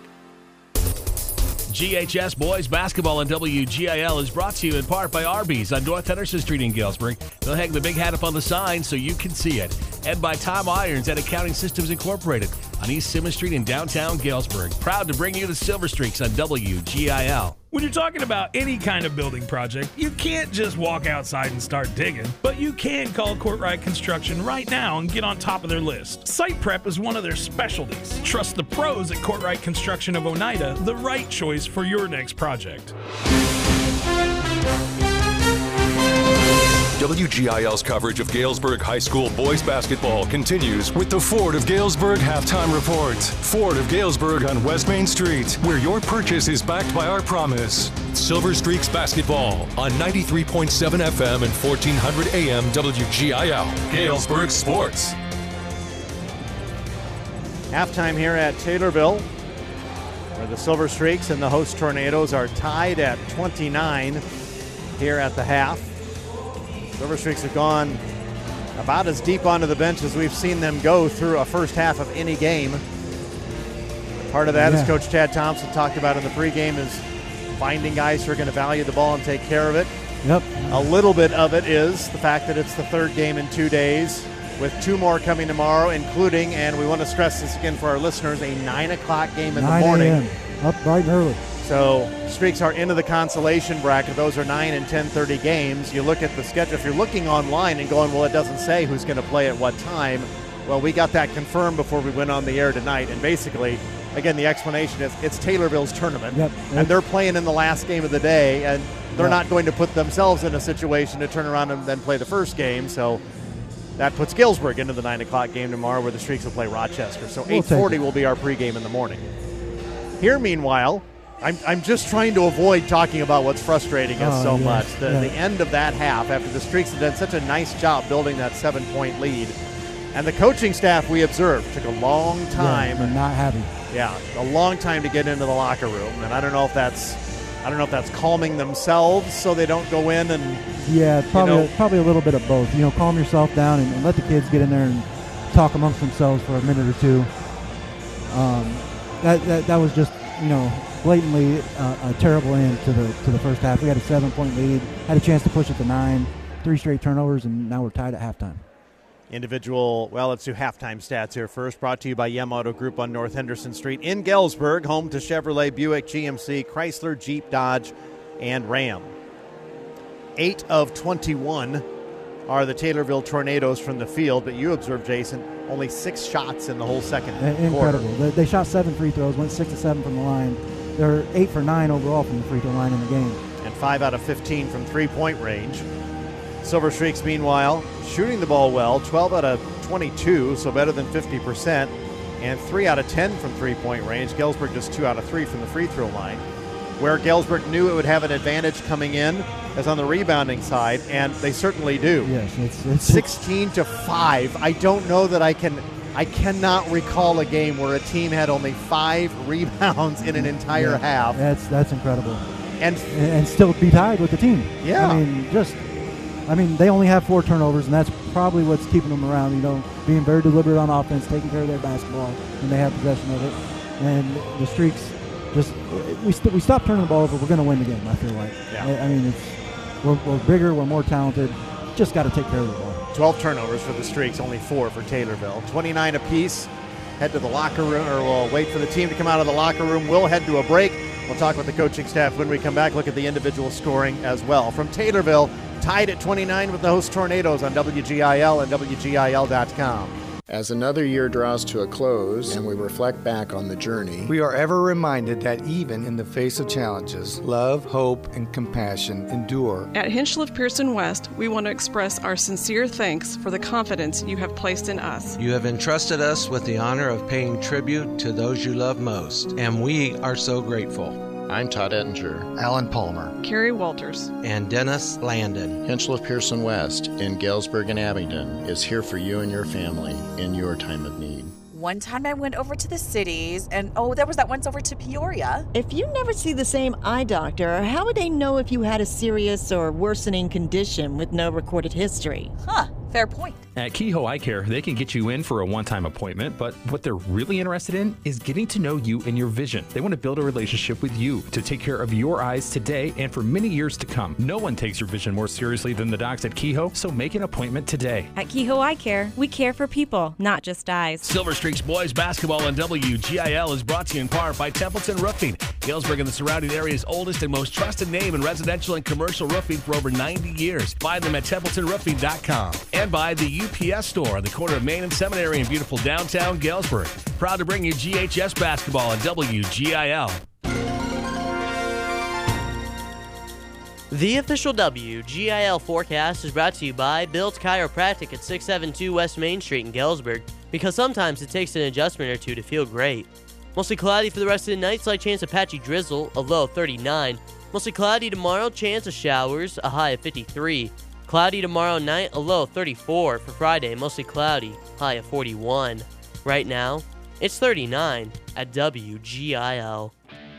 F: G H S Boys Basketball on W G I L is brought to you in part by Arby's on North Henderson Street in Galesburg. They'll hang the big hat up on the sign so you can see it. And by Tom Irons at Accounting Systems Incorporated on East Simmons Street in downtown Galesburg. Proud to bring you the Silver Streaks on W G I L.
M: When you're talking about any kind of building project, you can't just walk outside and start digging, but you can call Courtright Construction right now and get on top of their list. Site prep is one of their specialties. Trust the pros at Courtright Construction of Oneida, the right choice for your next project.
B: W G I L's coverage of Galesburg High School boys basketball continues with the Ford of Galesburg halftime report. Ford of Galesburg on West Main Street, where your purchase is backed by our promise. Silver Streaks basketball on ninety-three point seven F M and fourteen hundred A M W G I L. Galesburg Sports.
C: Halftime here at Taylorville, where the Silver Streaks and the host Tornadoes are tied at twenty-nine here at the half. Silver Streaks have gone about as deep onto the bench as we've seen them go through a first half of any game. Part of that, yeah. as Coach Chad Thompson talked about in the pregame, is finding guys who are going to value the ball and take care of it.
D: Yep.
C: A little bit of it is the fact that it's the third game in two days, with two more coming tomorrow, including, and we want to stress this again for our listeners, a nine o'clock game in the morning.
D: Up bright and early.
C: So Streaks are into the consolation bracket. Those are nine and ten thirty games. You look at the schedule. If you're looking online and going, well, it doesn't say who's going to play at what time. Well, we got that confirmed before we went on the air tonight. And basically, again, the explanation is it's Taylorville's tournament.
D: Yep.
C: And they're playing in the last game of the day. And they're yep. not going to put themselves in a situation to turn around and then play the first game. So that puts Galesburg into the nine o'clock game tomorrow, where the Streaks will play Rochester. So
D: We'll
C: eight forty will be our pregame in the morning. Here, meanwhile, I'm, I'm just trying to avoid talking about what's frustrating us
D: oh,
C: so
D: yeah,
C: much. The,
D: yeah.
C: the end of that half, after the Streaks had done such a nice job building that seven-point lead. And the coaching staff, we observed, took a long time.
D: Yeah, not happy.
C: Yeah, a long time to get into the locker room. And I don't know if that's I don't know if that's calming themselves so they don't go in and
D: Yeah, probably
C: you know,
D: a, probably a little bit of both. You know, calm yourself down and, and let the kids get in there and talk amongst themselves for a minute or two. Um, that, that that was just, you know, blatantly uh, a terrible end to the to the first half. We had a seven-point lead, had a chance to push it to nine, three straight turnovers, and now we're tied at halftime.
C: Individual, well, let's do halftime stats here first. Brought to you by Yem Auto Group on North Henderson Street in Galesburg, home to Chevrolet, Buick, G M C, Chrysler, Jeep, Dodge, and Ram. eight of twenty-one are the Taylorville Tornadoes from the field, but you observed, Jason, only six shots in the whole second
D: Incredible.
C: quarter.
D: They, they shot seven free throws, went six to seven from the line. They're eight for nine overall from the free throw line in the game.
C: And five out of fifteen from three-point range. Silver Streaks, meanwhile, shooting the ball well, twelve out of twenty-two, so better than fifty percent, and three out of ten from three-point range. Galesburg just two out of three from the free throw line. Where Galesburg knew it would have an advantage coming in is on the rebounding side, and they certainly do.
D: Yes, it's, it's
C: sixteen to five. I don't know that I can I cannot recall a game where a team had only five rebounds in an entire
D: yeah,
C: half.
D: That's that's incredible.
C: And,
D: and and still be tied with the team.
C: Yeah.
D: I mean, just I mean, they only have four turnovers, and that's probably what's keeping them around, you know, being very deliberate on offense, taking care of their basketball when they have possession of it. And the Streaks just we st- we stop turning the ball over, we're going to win the game, I feel like.
C: Yeah.
D: I, I mean, it's we're, we're bigger, we're more talented. Just got to take care of the ball.
C: twelve turnovers for the Streaks, only four for Taylorville. twenty-nine apiece. Head to the locker room, or we'll wait for the team to come out of the locker room. We'll head to a break. We'll talk with the coaching staff when we come back, look at the individual scoring as well. From Taylorville, tied at twenty-nine with the host Tornadoes on W G I L and W G I L dot com.
N: As another year draws to a close and we reflect back on the journey,
O: we are ever reminded that even in the face of challenges, love, hope, and compassion endure.
P: At Hinchliffe Pearson West, we want to express our sincere thanks for the confidence you have placed in us.
Q: You have entrusted us with the honor of paying tribute to those you love most, and we are so grateful.
N: I'm Todd Ettinger,
R: Alan Palmer,
P: Carrie Walters,
Q: and Dennis Landon.
N: Hinchliffe Pearson West in Galesburg and Abingdon is here for you and your family in your time of need.
S: One time I went over to the cities, and oh, there was that once over to Peoria.
T: If you never see the same eye doctor, how would they know if you had a serious or worsening condition with no recorded history?
S: Huh, fair point.
U: At Kehoe Eye Care, they can get you in for a one-time appointment, but what they're really interested in is getting to know you and your vision. They want to build a relationship with you to take care of your eyes today and for many years to come. No one takes your vision more seriously than the docs at Kehoe, so make an appointment today.
V: At Kehoe Eye Care, we care for people, not just eyes.
F: Silver Streaks Boys Basketball on W G I L is brought to you in part by Templeton Roofing, Galesburg and the surrounding area's oldest and most trusted name in residential and commercial roofing for over ninety years. Find them at templeton roofing dot com. And by the U P S store on the corner of Main and Seminary in beautiful downtown Galesburg. Proud to bring you G H S basketball on W G I L.
W: The official W G I L forecast is brought to you by Bill's Chiropractic at six seventy-two West Main Street in Galesburg, because sometimes it takes an adjustment or two to feel great. Mostly cloudy for the rest of the night, slight chance of patchy drizzle, a low of thirty-nine. Mostly cloudy tomorrow, chance of showers, a high of fifty-three. Cloudy tomorrow night, a low of thirty-four. For Friday, mostly cloudy, high of forty-one. Right now, it's thirty-nine at W G I L.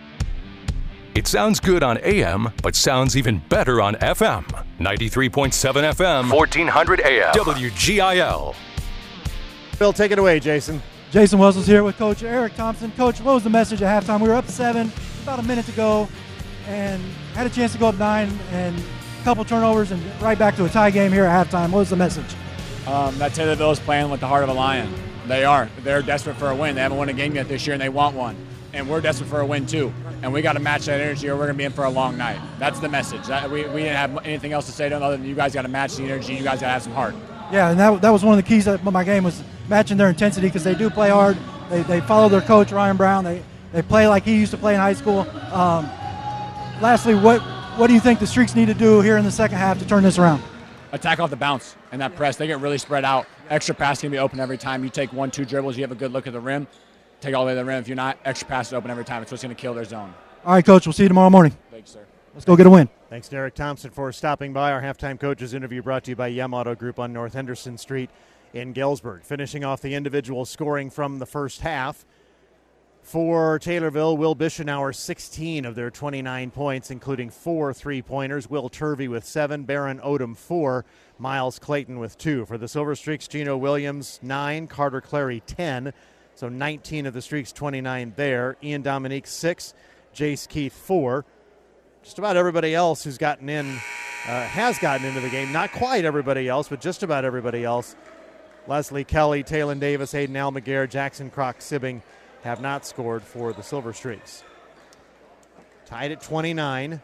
A: It sounds good on A M, but sounds even better on F M. ninety-three point seven F M, fourteen hundred A M. W G I L.
C: Bill, take it away, Jason.
D: Jason Wessels here with Coach Eric Thompson. Coach, what was the message at halftime? We were up seven, about a minute to go, and had a chance to go up nine, and a couple turnovers, and right back to a tie game here at halftime. What was the message?
X: Um, that Taylorville is playing with the heart of a lion. They are. They're desperate for a win. They haven't won a game yet this year, and they want one. And we're desperate for a win, too. And we got to match that energy, or we're going to be in for a long night. That's the message. That, we, we didn't have anything else to say to them other than you guys got to match the energy. You guys got to have some heart.
D: Yeah, and that, that was one of the keys of my game, was matching their intensity, because they do play hard. They, they follow their coach, Ryan Brown. They they play like he used to play in high school. Um, lastly, what what do you think the Streaks need to do here in the second half to turn this around?
X: Attack off the bounce and that press. They get really spread out. Extra pass can be open every time. You take one, two dribbles, you have a good look at the rim. Take it all the way to the rim. If you're not, extra pass is open every time. It's what's going to kill their zone.
D: All right, Coach. We'll see you tomorrow morning.
X: Thanks, sir.
D: Let's go get a win.
C: Thanks to Eric Thompson for stopping by. Our halftime coaches interview brought to you by Yem Auto Group on North Henderson Street in Galesburg. Finishing off the individual scoring from the first half. For Taylorville, Will Bischenauer, sixteen of their twenty-nine points, including four three-pointers. Will Turvey with seven, Barron Odom four, Miles Clayton with two. For the Silver Streaks, Gino Williams, nine, Carter Clary, ten. So nineteen of the Streaks' twenty-nine there. Ian Dominique, six, Jace Keith, four. Just about everybody else who's gotten in, uh, has gotten into the game. Not quite everybody else, but just about everybody else. Leslie Kelly, Taylon Davis, Aiden Almaguer, Jackson Croc Sibbing have not scored for the Silver Streaks. Tied at twenty-nine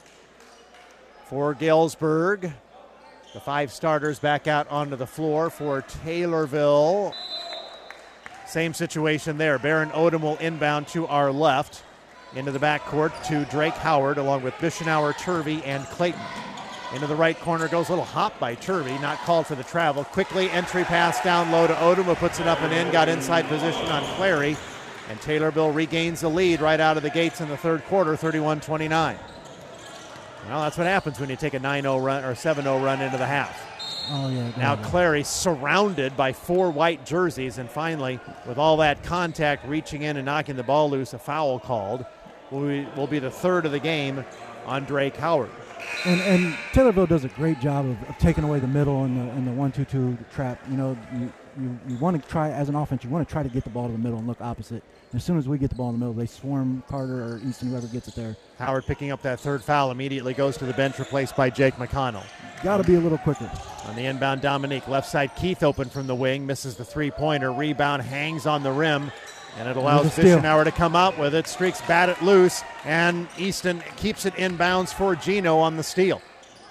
C: for Galesburg. The five starters back out onto the floor for Taylorville. Same situation there. Barron Odom will inbound to our left into the backcourt to Drake Howard, along with Bischenauer, Turvey, and Clayton. Into the right corner goes a little hop by Turvey, not called for the travel. Quickly entry pass down low to Odom, who puts it up and in, got inside position on Clary. And Taylorville regains the lead right out of the gates in the third quarter, thirty-one twenty-nine. Well, that's what happens when you take a nine oh run or seven oh run into the half.
D: Oh, yeah.
C: Now Clary surrounded by four white jerseys, and finally, with all that contact, reaching in and knocking the ball loose, a foul called. Will be, will be the third of the game on Drake Howard.
D: And, and Taylorville does a great job of, of taking away the middle and the, and the one two two trap. You know, you, you, you want to try, as an offense, you want to try to get the ball to the middle and look opposite. And as soon as we get the ball in the middle, they swarm Carter or Easton, whoever gets it there.
C: Howard picking up that third foul, immediately goes to the bench, replaced by Jake McConnell.
D: Got to be a little quicker.
C: On the inbound, Dominique. Left side, Keith open from the wing, misses the three-pointer. Rebound hangs on the rim, and it allows Bischenauer to come out with it. Streaks bat it loose, and Easton keeps it inbounds for Gino on the steal.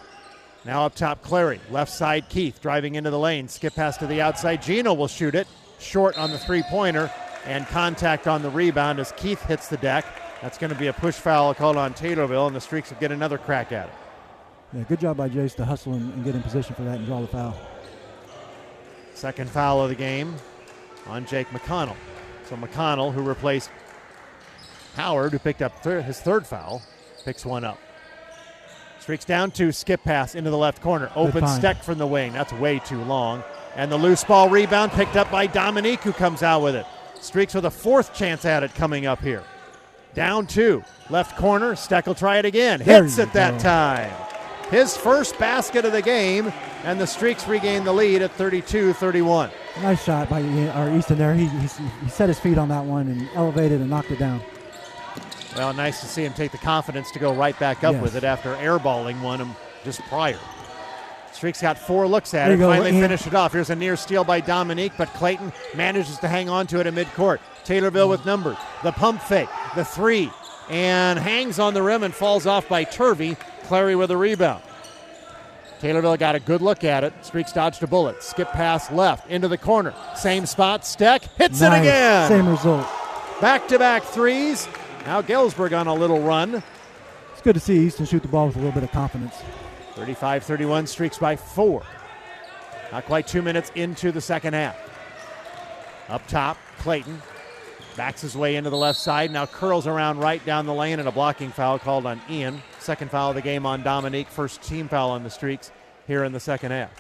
C: Now up top, Clary. Left side, Keith driving into the lane. Skip pass to the outside. Gino will shoot it. short on the three-pointer, and contact on the rebound as Keith hits the deck. That's going to be a push foul called on Taylorville, and the Streaks will get another crack at it.
D: Yeah, good job by Jace to hustle and, and get in position for that and draw the foul.
C: Second foul of the game on Jake McConnell. So McConnell, who replaced Howard, who picked up thir- his third foul, picks one up. Streaks down two, skip pass into the left corner. Open Steck from the wing. That's way too long. And the loose ball rebound picked up by Dominique, who comes out with it. Streaks with a fourth chance at it coming up here. Down two. Left corner. Steck will try it again. Hits it that time. His first basket of the game, and the Streaks regain the lead at thirty-two thirty-one.
D: Nice shot by our Easton there. He, he, he set his feet on that one and elevated and knocked it down.
C: Well, nice to see him take the confidence to go right back up
D: yes.
C: with it after airballing one him just prior. Streaks got four looks at
D: there
C: it,
D: go,
C: finally
D: Ian.
C: finished it off. Here's a near steal by Dominique, but Clayton manages to hang on to it at midcourt. Taylorville with numbers. The pump fake, the three, and hangs on the rim and falls off by Turvey. Clary with a rebound. Taylorville got a good look at it. Streaks dodged a bullet. Skip pass left into the corner. Same spot. Steck hits
D: nice.
C: it again.
D: Same result.
C: Back-to-back threes. Now Galesburg on a little run.
D: It's good to see Easton shoot the ball with a little bit of confidence.
C: thirty-five thirty-one, Streaks by four. Not quite two minutes into the second half. Up top, Clayton backs his way into the left side, now curls around right down the lane, and a blocking foul called on Ian. Second foul of the game on Dominique, first team foul on the Streaks here in the second half.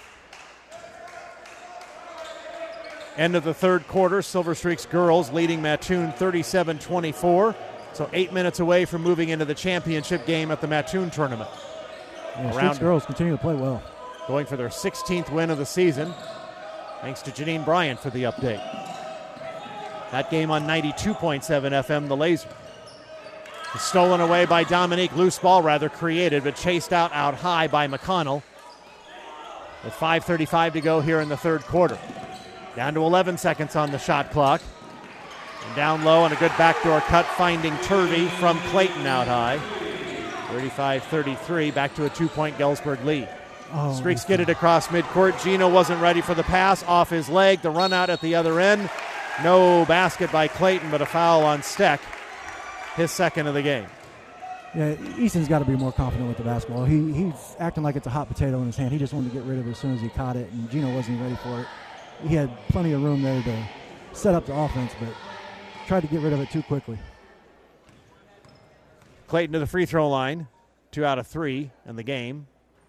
C: End of the third quarter, Silver Streaks girls leading Mattoon thirty-seven twenty-four. So eight minutes away from moving into the championship game at the Mattoon tournament.
D: Yeah, Streaks girls continue to play well.
C: Going for their sixteenth win of the season. Thanks to Janine Bryant for the update. That game on ninety-two point seven F M, the Laser. It's stolen away by Dominique. Loose ball rather created, but chased out out high by McConnell. With five thirty-five to go here in the third quarter. Down to eleven seconds on the shot clock. And down low and a good backdoor cut finding Turvey from Clayton out high. thirty-five thirty-three, back to a two-point Galesburg lead.
D: Oh,
C: Streaks get it across midcourt. Gino wasn't ready for the pass. Off his leg, the run out at the other end. No basket by Clayton, but a foul on Steck. His second of the game.
D: Yeah, Easton's got to be more confident with the basketball. He He's acting like it's a hot potato in his hand. He just wanted to get rid of it as soon as he caught it, and Gino wasn't ready for it. He had plenty of room there to set up the offense, but tried to get rid of it too quickly.
C: Clayton to the free throw line. Two out of three in the game.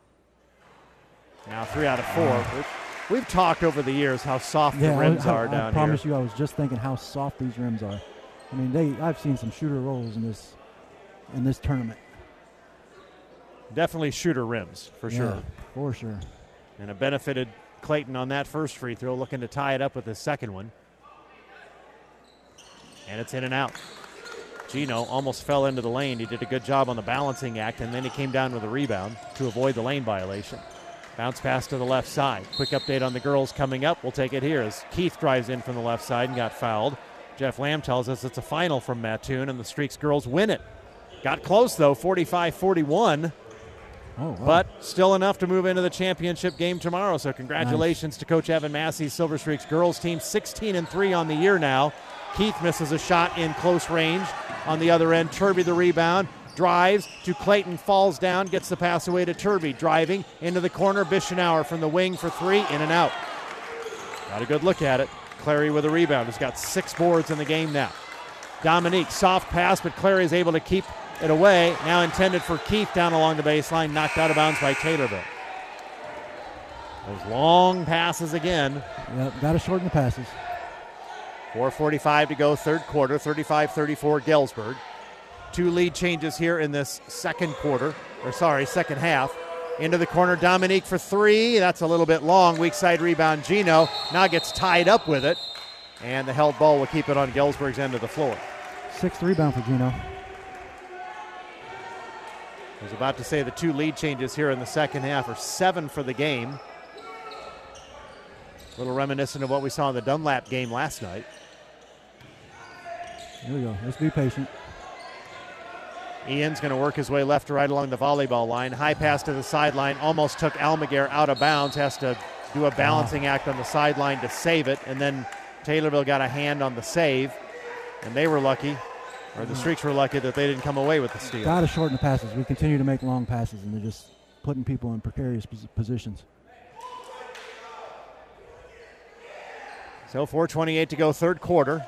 C: Now three out of four. We've, we've talked over the years how soft
D: yeah,
C: the rims
D: I, I,
C: are
D: I
C: down
D: promise
C: here.
D: you, I was just thinking how soft these rims are. I mean, they I've seen some shooter rolls in this in this tournament.
C: Definitely shooter rims, for
D: yeah,
C: sure.
D: For sure.
C: And it benefited Clayton on that first free throw, looking to tie it up with his second one. And it's in and out. Gino almost fell into the lane. He did a good job on the balancing act, and then he came down with a rebound to avoid the lane violation. Bounce pass to the left side. Quick update on the girls coming up. We'll take it here as Keith drives in from the left side and got fouled. Jeff Lamb tells us it's a final from Mattoon, and the Streaks girls win it. Got close, though, forty-five forty-one.
D: Oh, wow.
C: But still enough to move into the championship game tomorrow. So congratulations nice. to Coach Evan Massey's Silver Streaks girls team, sixteen and three on the year now. Keith misses a shot in close range. On the other end, Turvey the rebound, drives to Clayton, falls down, gets the pass away to Turvey, driving into the corner. Bischenauer from the wing for three, in and out. Got a good look at it. Clary with a rebound, has got six boards in the game now. Dominique, soft pass, but Clary is able to keep it away. Now intended for Keith down along the baseline, knocked out of bounds by Taylorville. Those long passes again.
D: Yep, got to shorten the passes.
C: four forty-five to go, third quarter, thirty-five thirty-four Galesburg. Two lead changes here in this second quarter, or sorry, second half. Into the corner, Dominique for three. That's a little bit long. Weak side rebound, Gino. Now gets tied up with it. And the held ball will keep it on Galesburg's end of the floor.
D: Sixth rebound for Gino.
C: I was about to say the two lead changes here in the second half are seven for the game. A little reminiscent of what we saw in the Dunlap game last night.
D: Here we go. Let's be patient.
C: Ian's going to work his way left to right along the volleyball line. High pass to the sideline. Almost took Almaguer out of bounds. Has to do a balancing ah. act on the sideline to save it. And then Taylorville got a hand on the save, and they were lucky, or the Streaks were lucky that they didn't come away with the steal.
D: Got to shorten the passes. We continue to make long passes, and they're just putting people in precarious pos- positions.
C: So four twenty-eight to go, third quarter.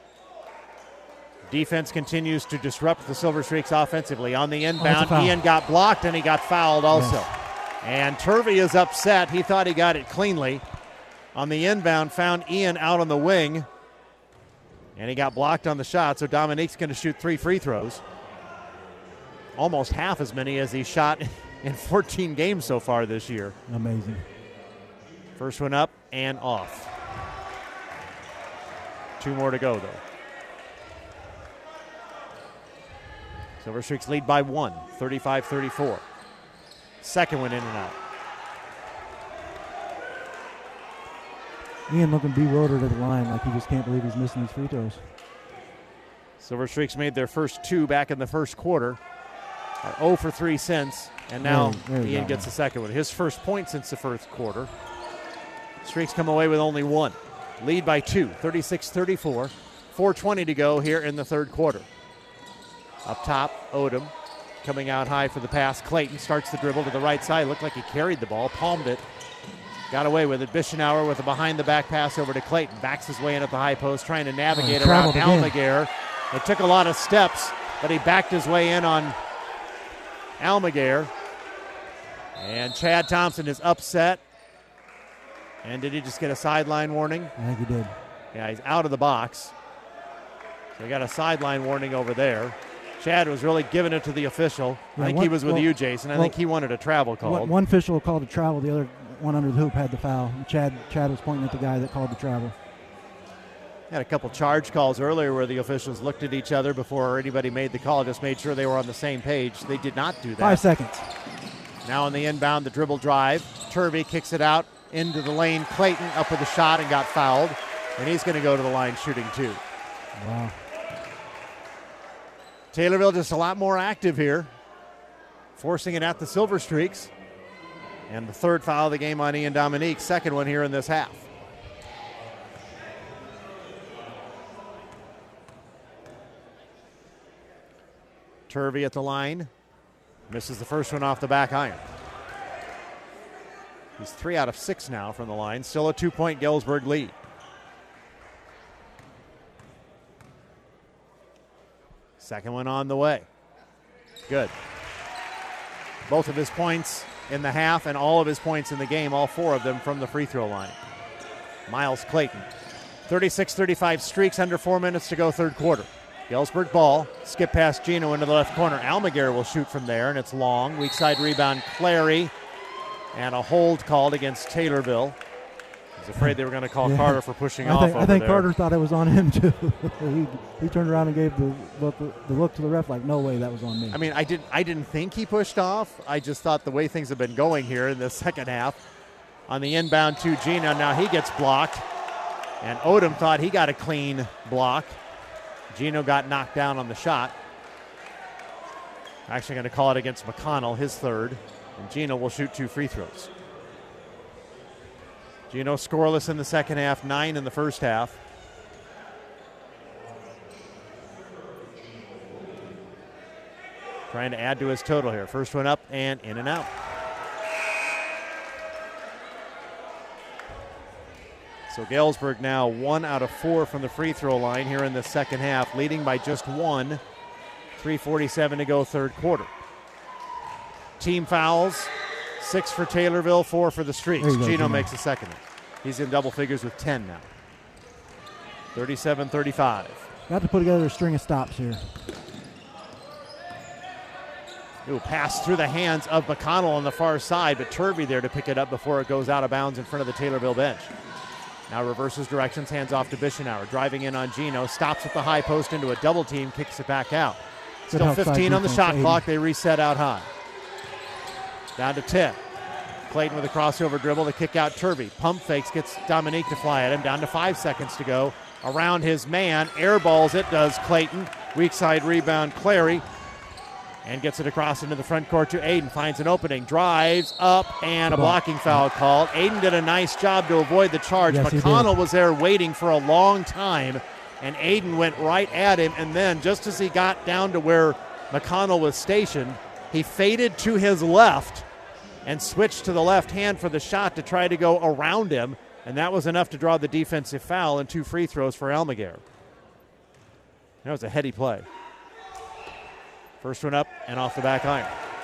C: Defense continues to disrupt the Silver Streaks offensively. On the inbound,
D: oh,
C: Ian got blocked, and he got fouled also.
D: Yes.
C: And Turvey is upset. He thought he got it cleanly. On the inbound, found Ian out on the wing, and he got blocked on the shot, so Dominique's going to shoot three free throws. Almost half as many as he shot in fourteen games so far this year.
D: Amazing.
C: First one up and off. Two more to go, though. Silver Streaks lead by one, thirty-five thirty-four. Second one in and out.
D: Ian looking bewildered at the line, like he just can't believe he's missing these free throws.
C: Silver Streaks made their first two back in the first quarter. Are zero for three since, and now
D: There- there you
C: Ian
D: go.
C: gets the second one. His first point since the first quarter. Streaks come away with only one. Lead by two, thirty-six thirty-four. four twenty to go here in the third quarter. Up top, Odom coming out high for the pass. Clayton starts the dribble to the right side. Looked like he carried the ball, palmed it. Got away with it. Bischenauer with a behind-the-back pass over to Clayton. Backs his way in at the high post, trying to navigate
D: Oh,
C: around
D: traveled again.
C: Almaguer. It took a lot of steps, but he backed his way in on Almaguer. And Chad Thompson is upset. And did he just get a sideline warning?
D: I think he did.
C: Yeah, he's out of the box. So he got a sideline warning over there. Chad was really giving it to the official.
D: Yeah,
C: I think
D: one-
C: he was with
D: well-
C: you, Jason. I
D: well,
C: think he wanted a travel call.
D: One, one official called a travel, the other one under the hoop had the foul. And Chad, Chad was pointing at the guy that called the travel.
C: Had a couple charge calls earlier where the officials looked at each other before anybody made the call, just made sure they were on the same page. They did not do that.
D: Five seconds.
C: Now on the inbound, the dribble drive. Turvey kicks it out into the lane. Clayton up with a shot and got fouled. And he's going to go to the line shooting two.
D: Wow.
C: Taylorville just a lot more active here, forcing it at the Silver Streaks. And the third foul of the game on Ian Dominique, second one here in this half. Turvey at the line. Misses the first one off the back iron. He's three out of six now from the line. Still a two-point Galesburg lead. Second one on the way. Good. Both of his points in the half and all of his points in the game, all four of them from the free throw line. Miles Clayton. thirty-six thirty-five Streaks, under four minutes to go, third quarter. Galesburg ball, skip past Gino into the left corner. Almaguer will shoot from there, and it's long. Weak side rebound, Clary, and a hold called against Taylorville. I was afraid they were going to call
D: Yeah.
C: Carter for pushing
D: I
C: off
D: think,
C: over
D: I think
C: there.
D: Carter thought it was on him, too. he, he turned around and gave the look, the look to the ref like, no way, that was on me.
C: I mean, I didn't I didn't think he pushed off. I just thought the way things have been going here in the second half. On the inbound to Gino, now he gets blocked. And Odom thought he got a clean block. Gino got knocked down on the shot. Actually going to call it against McConnell, his third. And Gino will shoot two free throws. Gino scoreless in the second half, nine in the first half. Trying to add to his total here. First one up and in and out. So Galesburg now one out of four from the free throw line here in the second half, leading by just one. three forty-seven to go, third quarter. Team fouls, six for Taylorville, four for the Streaks.
D: There you go,
C: Gino
D: Gino.
C: makes the second one. He's in double figures with ten now. thirty-seven thirty-five.
D: Got to put together a string of stops here.
C: Ooh, pass through the hands of McConnell on the far side, but Turvey there to pick it up before it goes out of bounds in front of the Taylorville bench. Now reverses directions, hands off to Bischenauer. Driving in on Gino, stops at the high post into a double team, kicks it back out.
D: Good
C: Still
D: outside
C: fifteen on the
D: defense,
C: shot
D: eighty.
C: clock. They reset out high. Down to ten. Clayton with a crossover dribble to kick out Turvey. Pump fakes, gets Dominique to fly at him. Down to five seconds to go. Around his man, airballs it, does Clayton. Weak side rebound, Clary. and gets it across into the front court to Aiden. Finds an opening, drives up, and a blocking foul called. Aiden did a nice job to avoid the charge.
D: Yes,
C: McConnell was there waiting for a long time, and Aiden went right at him, and then just as he got down to where McConnell was stationed, he faded to his left and switched to the left hand for the shot to try to go around him, and that was enough to draw the defensive foul and two free throws for Almaguer. That was a heady play. First one up and off the back iron.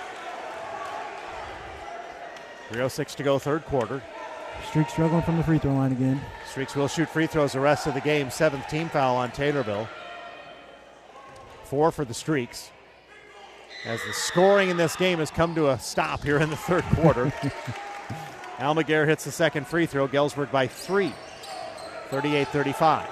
C: three oh six to go, third quarter.
D: Streak struggling from the free throw line again.
C: Streaks will shoot free throws the rest of the game. Seventh team foul on Taylorville. Four for the Streaks. As the scoring in this game has come to a stop here in the third quarter. Almaguer hits the second free throw. Galesburg by three. thirty-eight thirty-five.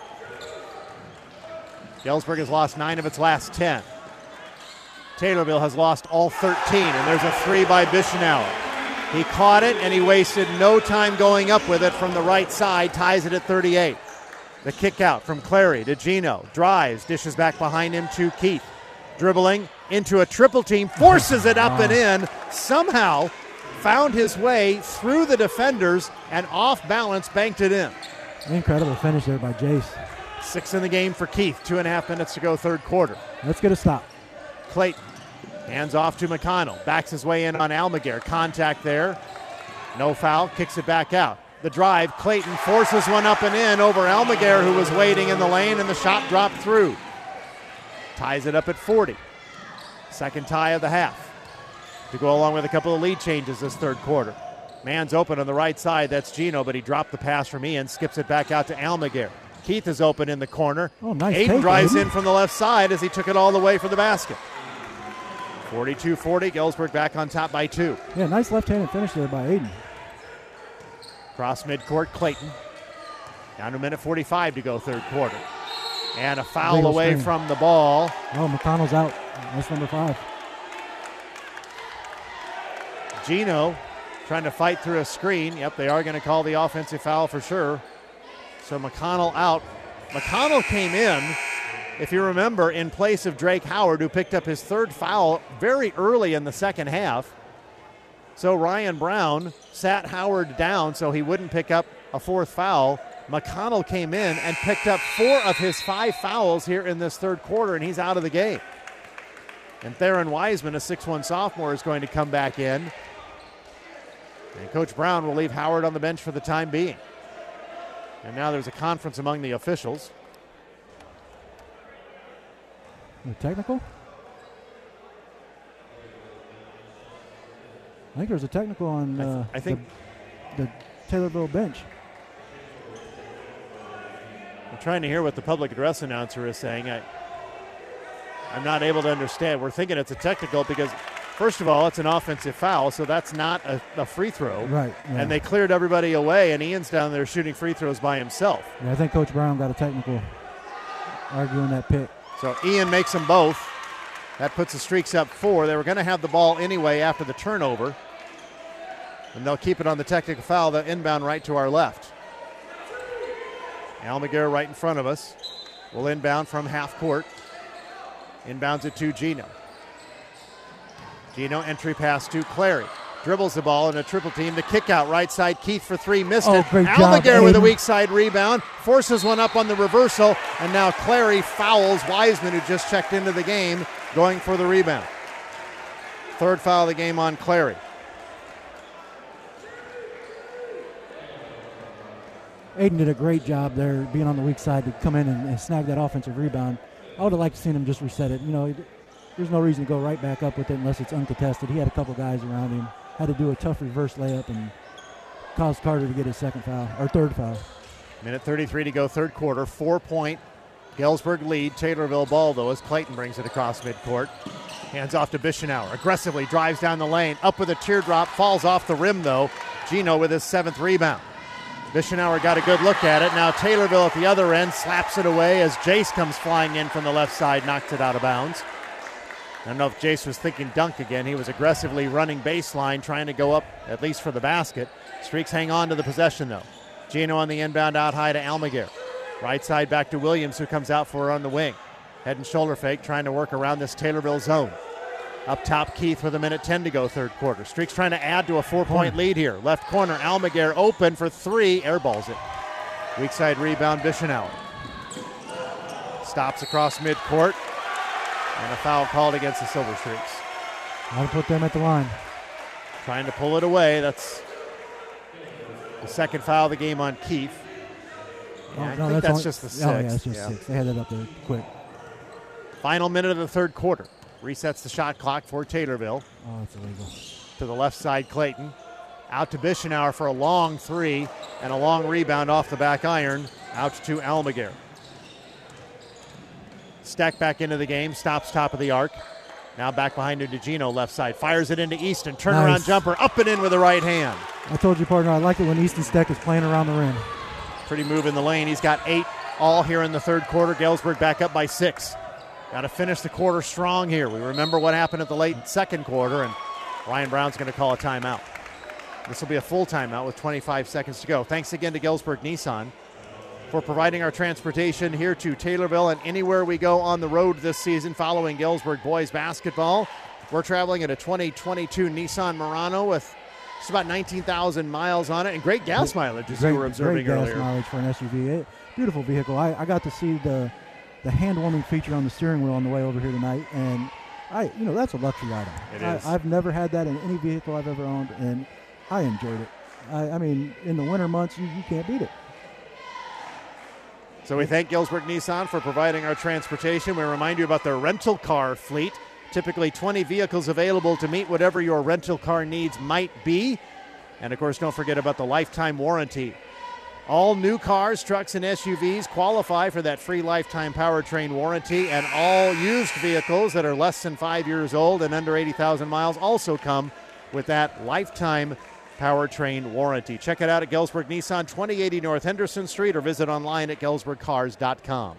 C: Galesburg has lost nine of its last ten. Taylorville has lost all thirteen, and there's a three by Bischenauer. He caught it, and he wasted no time going up with it from the right side, ties it at thirty-eight. The kick out from Clary to Gino. Drives, dishes back behind him to Keith. Dribbling into a triple team, forces it up and in, somehow found his way through the defenders and off balance banked it in.
D: Incredible finish there by Jace.
C: Six in the game for Keith. Two and a half minutes to go, third quarter.
D: Let's get a stop.
C: Clayton hands off to McConnell. Backs his way in on Almaguer. Contact there. No foul. Kicks it back out. The drive. Clayton forces one up and in over Almaguer, who was waiting in the lane, and the shot dropped through. Ties it up at forty. Second tie of the half. To go along with a couple of lead changes this third quarter. Man's open on the right side. That's Gino, but he dropped the pass from Ian. Skips it back out to Almaguer. Keith is open in the corner.
D: Oh, nice
C: Aiden
D: take,
C: drives
D: Aiden.
C: in from the left side as he took it all the way for the basket. forty-two forty, Galesburg back on top by two.
D: Yeah, nice left-handed finish there by Aiden.
C: Cross midcourt, Clayton. Down to a minute forty-five to go, third quarter. And a foul
D: Legal
C: away
D: screen.
C: from the ball.
D: Oh, McConnell's out. That's number five.
C: Gino trying to fight through a screen. Yep, they are going to call the offensive foul for sure. So McConnell out. McConnell came in, if you remember, in place of Drake Howard, who picked up his third foul very early in the second half. So Ryan Brown sat Howard down so he wouldn't pick up a fourth foul. McConnell came in and picked up four of his five fouls here in this third quarter, and he's out of the game. And Theron Wiseman, a six one sophomore, is going to come back in. And Coach Brown will leave Howard on the bench for the time being. And now there's a conference among the officials.
D: A technical? I think there's a technical on uh,
C: I, th- I think
D: the, the Taylorville bench.
C: I'm trying to hear what the public address announcer is saying. I, I'm not able to understand. We're thinking it's a technical because, first of all, it's an offensive foul, so that's not a, a free throw.
D: Right. Yeah.
C: And they cleared everybody away, and Ian's down there shooting free throws by himself.
D: Yeah, I think Coach Brown got a technical arguing that pick.
C: So Ian makes them both. That puts the Streaks up four. They were going to have the ball anyway after the turnover. And they'll keep it on the technical foul, the inbound right to our left. Almaguer right in front of us. Will inbound from half court. Inbounds it to Gino. Gino entry pass to Clary. Dribbles the ball in a triple team. The kick out right side. Keith for three. Missed
D: oh,
C: it.
D: Great
C: Almaguer
D: job,
C: with a
D: Aiden.
C: weak side rebound. Forces one up on the reversal. And now Clary fouls Wiseman, who just checked into the game, going for the rebound. Third foul of the game on Clary.
D: Aiden did a great job there being on the weak side to come in and, and snag that offensive rebound. I would have liked to seen him just reset it. You know, there's no reason to go right back up with it unless it's uncontested. He had a couple guys around him. Had to do a tough reverse layup and caused Carter to get his second foul, or third foul.
C: Minute thirty-three to go, third quarter. Four-point Galesburg lead. Taylorville ball, though, as Clayton brings it across midcourt. Hands off to Bischenauer. Aggressively drives down the lane. Up with a teardrop. Falls off the rim, though. Gino with his seventh rebound. Bischenauer got a good look at it. Now Taylorville at the other end slaps it away as Jace comes flying in from the left side, knocks it out of bounds. I don't know if Jace was thinking dunk again. He was aggressively running baseline, trying to go up at least for the basket. Streaks hang on to the possession, though. Gino on the inbound out high to Almaguer. Right side back to Williams, who comes out for her on the wing. Head and shoulder fake, trying to work around this Taylorville zone. Up top, Keith with a minute ten to go, third quarter. Streaks trying to add to a four-point lead here. Left corner, Almaguer open for three, airballs it. Weak side rebound, Bischenauer. Stops across midcourt, and a foul called against the Silver Streaks.
D: Got to put them at the line.
C: Trying to pull it away. That's the second foul of the game on Keith. Yeah,
D: oh,
C: I
D: no,
C: think
D: that's,
C: that's
D: only,
C: just the sixth.
D: Oh, yeah, that's just
C: yeah.
D: six. They had that up there quick.
C: Final minute of the third quarter. Resets the shot clock for Taylorville.
D: Oh, it's illegal.
C: To the left side, Clayton. Out to Bischenauer for a long three and a long rebound off the back iron. Out to Almaguer. Steck back into the game. Stops top of the arc. Now back behind to DeGino, left side. Fires it into Easton. Turnaround
D: Nice.
C: jumper. Up and in with the right hand.
D: I told you, partner, I like it when Easton Steck is playing around the rim.
C: Pretty move in the lane. He's got eight all here in the third quarter. Galesburg back up by six. Got to finish the quarter strong here. We remember what happened at the late second quarter, and Ryan Brown's going to call a timeout. This will be a full timeout with twenty-five seconds to go. Thanks again to Galesburg Nissan for providing our transportation here to Taylorville and anywhere we go on the road this season following Galesburg boys basketball. We're traveling in a twenty twenty-two Nissan Murano with just about nineteen thousand miles on it and great gas mileage, as
D: Great,
C: you were observing
D: great gas
C: earlier.
D: mileage for an S U V. It, beautiful vehicle. I, I got to see the the hand warming feature on the steering wheel on the way over here tonight, and I, you know, that's a luxury item.
C: It
D: I,
C: is.
D: I've never had that in any vehicle I've ever owned, and I enjoyed it. I, I mean, in the winter months, you, you can't beat it.
C: So we thank Galesburg Nissan for providing our transportation. We remind you about their rental car fleet. Typically twenty vehicles available to meet whatever your rental car needs might be. And of course, don't forget about the lifetime warranty. All new cars, trucks, and S U Vs qualify for that free lifetime powertrain warranty, and all used vehicles that are less than five years old and under eighty thousand miles also come with that lifetime powertrain warranty. Check it out at Galesburg Nissan, twenty eighty North Henderson Street, or visit online at galesburg cars dot com.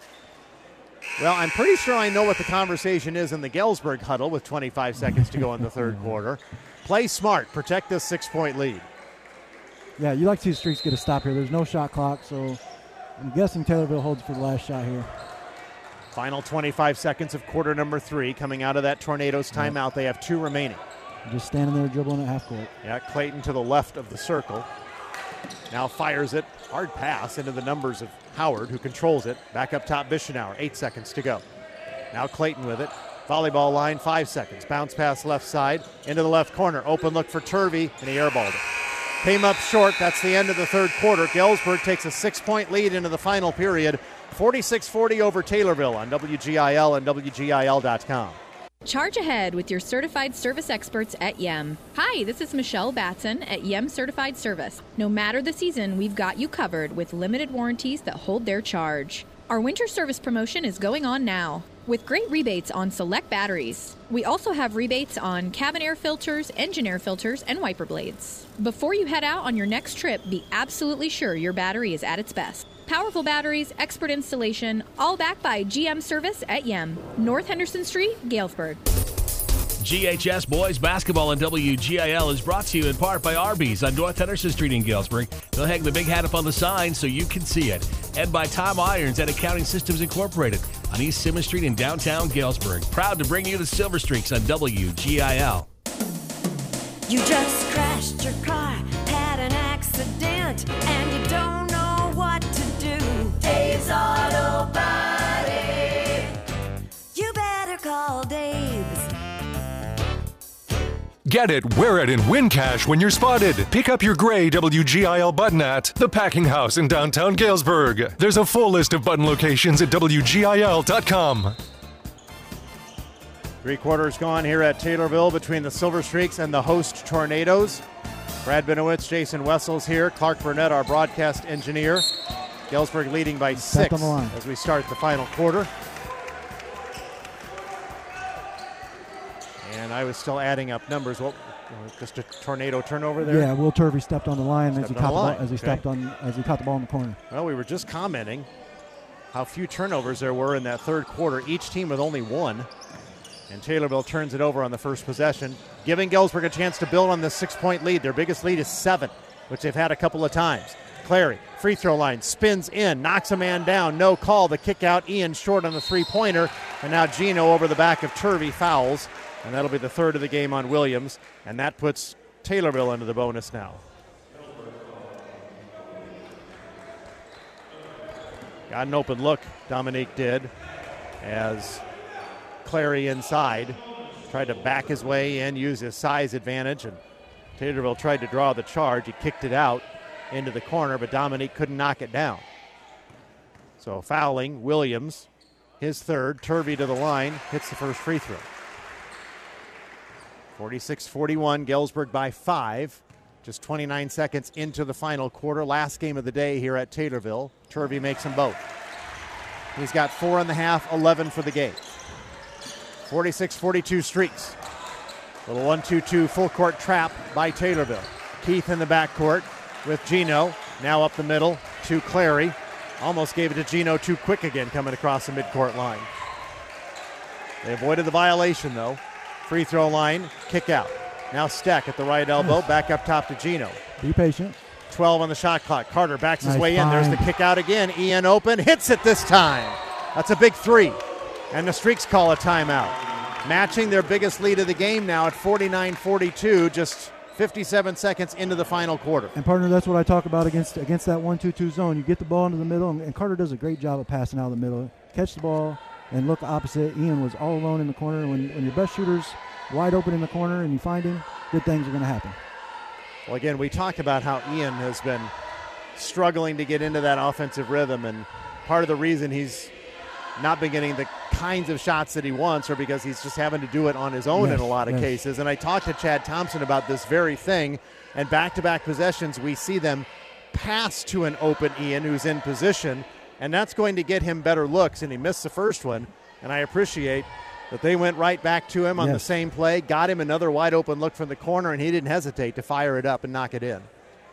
C: Well, I'm pretty sure I know what the conversation is in the Galesburg huddle with twenty-five seconds to go in the third quarter. Play smart. Protect this six-point lead.
D: Yeah, you like to see the Streaks get a stop here. There's no shot clock, so I'm guessing Taylorville holds for the last shot here.
C: Final twenty-five seconds of quarter number three coming out of that Tornadoes timeout. They have two remaining.
D: Just standing there dribbling at half court.
C: Yeah, Clayton to the left of the circle. Now fires it. Hard pass into the numbers of Howard, who controls it. Back up top, Bischenauer. Eight seconds to go. Now Clayton with it. Volleyball line, five seconds. Bounce pass left side into the left corner. Open look for Turvey, and he airballed it. Came up short. That's the end of the third quarter. Galesburg takes a six-point lead into the final period. forty-six forty over Taylorville on W G I L and W G I L dot com.
E: Charge ahead with your certified service experts at Yem. Hi, this is Michelle Batson at Yem Certified Service. No matter the season, we've got you covered with limited warranties that hold their charge. Our winter service promotion is going on now with great rebates on select batteries. We also have rebates on cabin air filters, engine air filters, and wiper blades. Before you head out on your next trip, be absolutely sure your battery is at its best. Powerful batteries, expert installation, all backed by G M Service at Yem. North Henderson Street, Galesburg.
F: G H S Boys Basketball on W G I L is brought to you in part by Arby's on North Henderson Street in Galesburg. They'll hang the big hat up on the sign so you can see it. And by Tom Irons at Accounting Systems Incorporated on East Simmons Street in downtown Galesburg. Proud to bring you the Silver Streaks on W G I L.
G: You just crashed your car, had an accident, and you don't know what to do. Dave's Auto Body. You better call Dave's.
B: Get it, wear it, and win cash when you're spotted. Pick up your gray W G I L button at the Packing House in downtown Galesburg. There's a full list of button locations at W G I L dot com.
C: Three quarters gone here at Taylorville between the Silver Streaks and the host Tornadoes. Brad Benowitz, Jason Wessels here. Clark Burnett, our broadcast engineer. Galesburg leading by six as we start the final quarter. And I was still adding up numbers. Well, just a tornado turnover there.
D: Yeah, Will Turvey stepped on the line as he,
C: Stepped on
D: caught
C: the
D: the
C: line.
D: ball, as he
C: Okay.
D: stepped on as he caught the ball in the corner.
C: Well, we were just commenting how few turnovers there were in that third quarter. Each team with only one. And Taylorville turns it over on the first possession, giving Galesburg a chance to build on this six-point lead. Their biggest lead is seven, which they've had a couple of times. Clary, free throw line, spins in, knocks a man down, no call. The kick out, Ian short on the three-pointer. And now Gino over the back of Turvey fouls. And that'll be the third of the game on Williams, and that puts Taylorville into the bonus now. Got an open look, Dominique did, as Clary inside tried to back his way in, use his size advantage, and Taylorville tried to draw the charge. He kicked it out into the corner, but Dominique couldn't knock it down. So fouling, Williams, his third. Turvey to the line, hits the first free throw. forty-six forty-one, Galesburg by five. Just twenty-nine seconds into the final quarter. Last game of the day here at Taylorville. Turvey makes them both. He's got four in the half, eleven for the game. forty-six forty-two Streaks. Little one two two full court trap by Taylorville. Keith in the backcourt with Gino. Now up the middle to Clary. Almost gave it to Gino too quick again coming across the midcourt line. They avoided the violation though. Free throw line, kick out. Now Steck at the right elbow, back up top to Gino.
D: Be patient.
C: twelve on the shot clock. Carter backs his
D: Nice
C: way in. There's the
D: find.
C: kick out again. Ian open, hits it this time. That's a big three. And the Streaks call a timeout. Matching their biggest lead of the game now at forty-nine forty-two, just fifty-seven seconds into the final quarter.
D: And partner, that's what I talk about against against that one two two zone. You get the ball into the middle, and, and Carter does a great job of passing out of the middle. Catch the ball and look opposite. Ian was all alone in the corner. When, when your best shooter's wide open in the corner and you find him, good things are going to happen.
C: Well, again, we talked about how Ian has been struggling to get into that offensive rhythm, and part of the reason he's not been getting the kinds of shots that he wants are because he's just having to do it on his own
D: Yes,
C: in a lot of
D: yes.
C: cases. And I talked to Chad Thompson about this very thing, and back-to-back possessions, we see them pass to an open Ian who's in position, and that's going to get him better looks, and he missed the first one, and I appreciate that they went right back to him on
D: Yes.
C: the same play, got him another wide open look from the corner, and he didn't hesitate to fire it up and knock it in.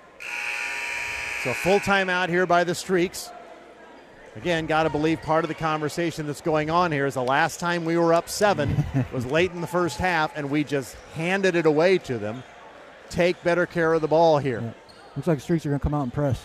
C: So full timeout here by the Streaks. Again, got to believe part of the conversation that's going on here is the last time we were up seven was late in the first half, and we just handed it away to them. Take better care of the ball here.
D: Yeah. Looks like the Streaks are going to come out and press.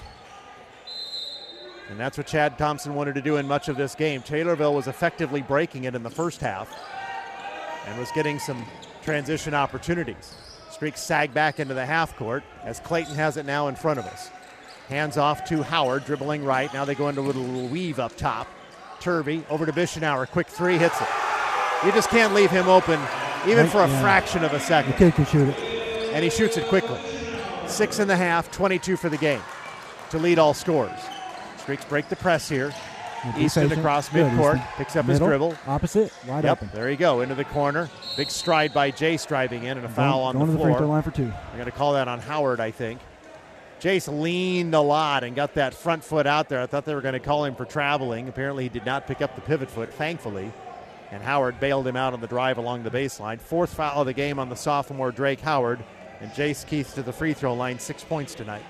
C: And that's what Chad Thompson wanted to do in much of this game. Taylorville was effectively breaking it in the first half and was getting some transition opportunities. Streaks sag back into the half court as Clayton has it now in front of us. Hands off to Howard, dribbling right. Now they go into a little, little weave up top. Turvey over to Bischenauer. Quick three, hits it. You just can't leave him open even for a
D: Yeah.
C: fraction of a second.
D: The kid can shoot it.
C: And he shoots it quickly. Six in the half, twenty-two for the game to lead all scorers. Streaks break the press here.
D: Be
C: Easton
D: patient.
C: across
D: Good,
C: midcourt,
D: Easton.
C: picks up his
D: Middle,
C: dribble.
D: Opposite, wide
C: Yep,
D: open.
C: there you go, into the corner. Big stride by Jace driving in, and a foul
D: Going-
C: on
D: going
C: the
D: to the
C: floor.
D: free throw line for two.
C: They're going to call that on Howard, I think. Jace leaned a lot and got that front foot out there. I thought they were going to call him for traveling. Apparently he did not pick up the pivot foot, thankfully. And Howard bailed him out on the drive along the baseline. Fourth foul of the game on the sophomore Drake Howard. And Jace Keith to the free throw line, six points tonight.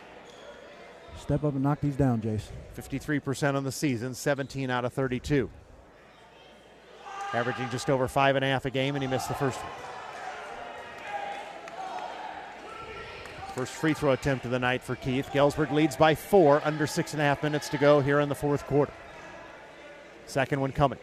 D: Step up and knock these down, Jace.
C: fifty-three percent on the season, seventeen out of thirty-two. Averaging just over five and a half a game, and he missed the first one. First free throw attempt of the night for Keith. Galesburg leads by four, under six and a half minutes to go here in the fourth quarter. Second one coming.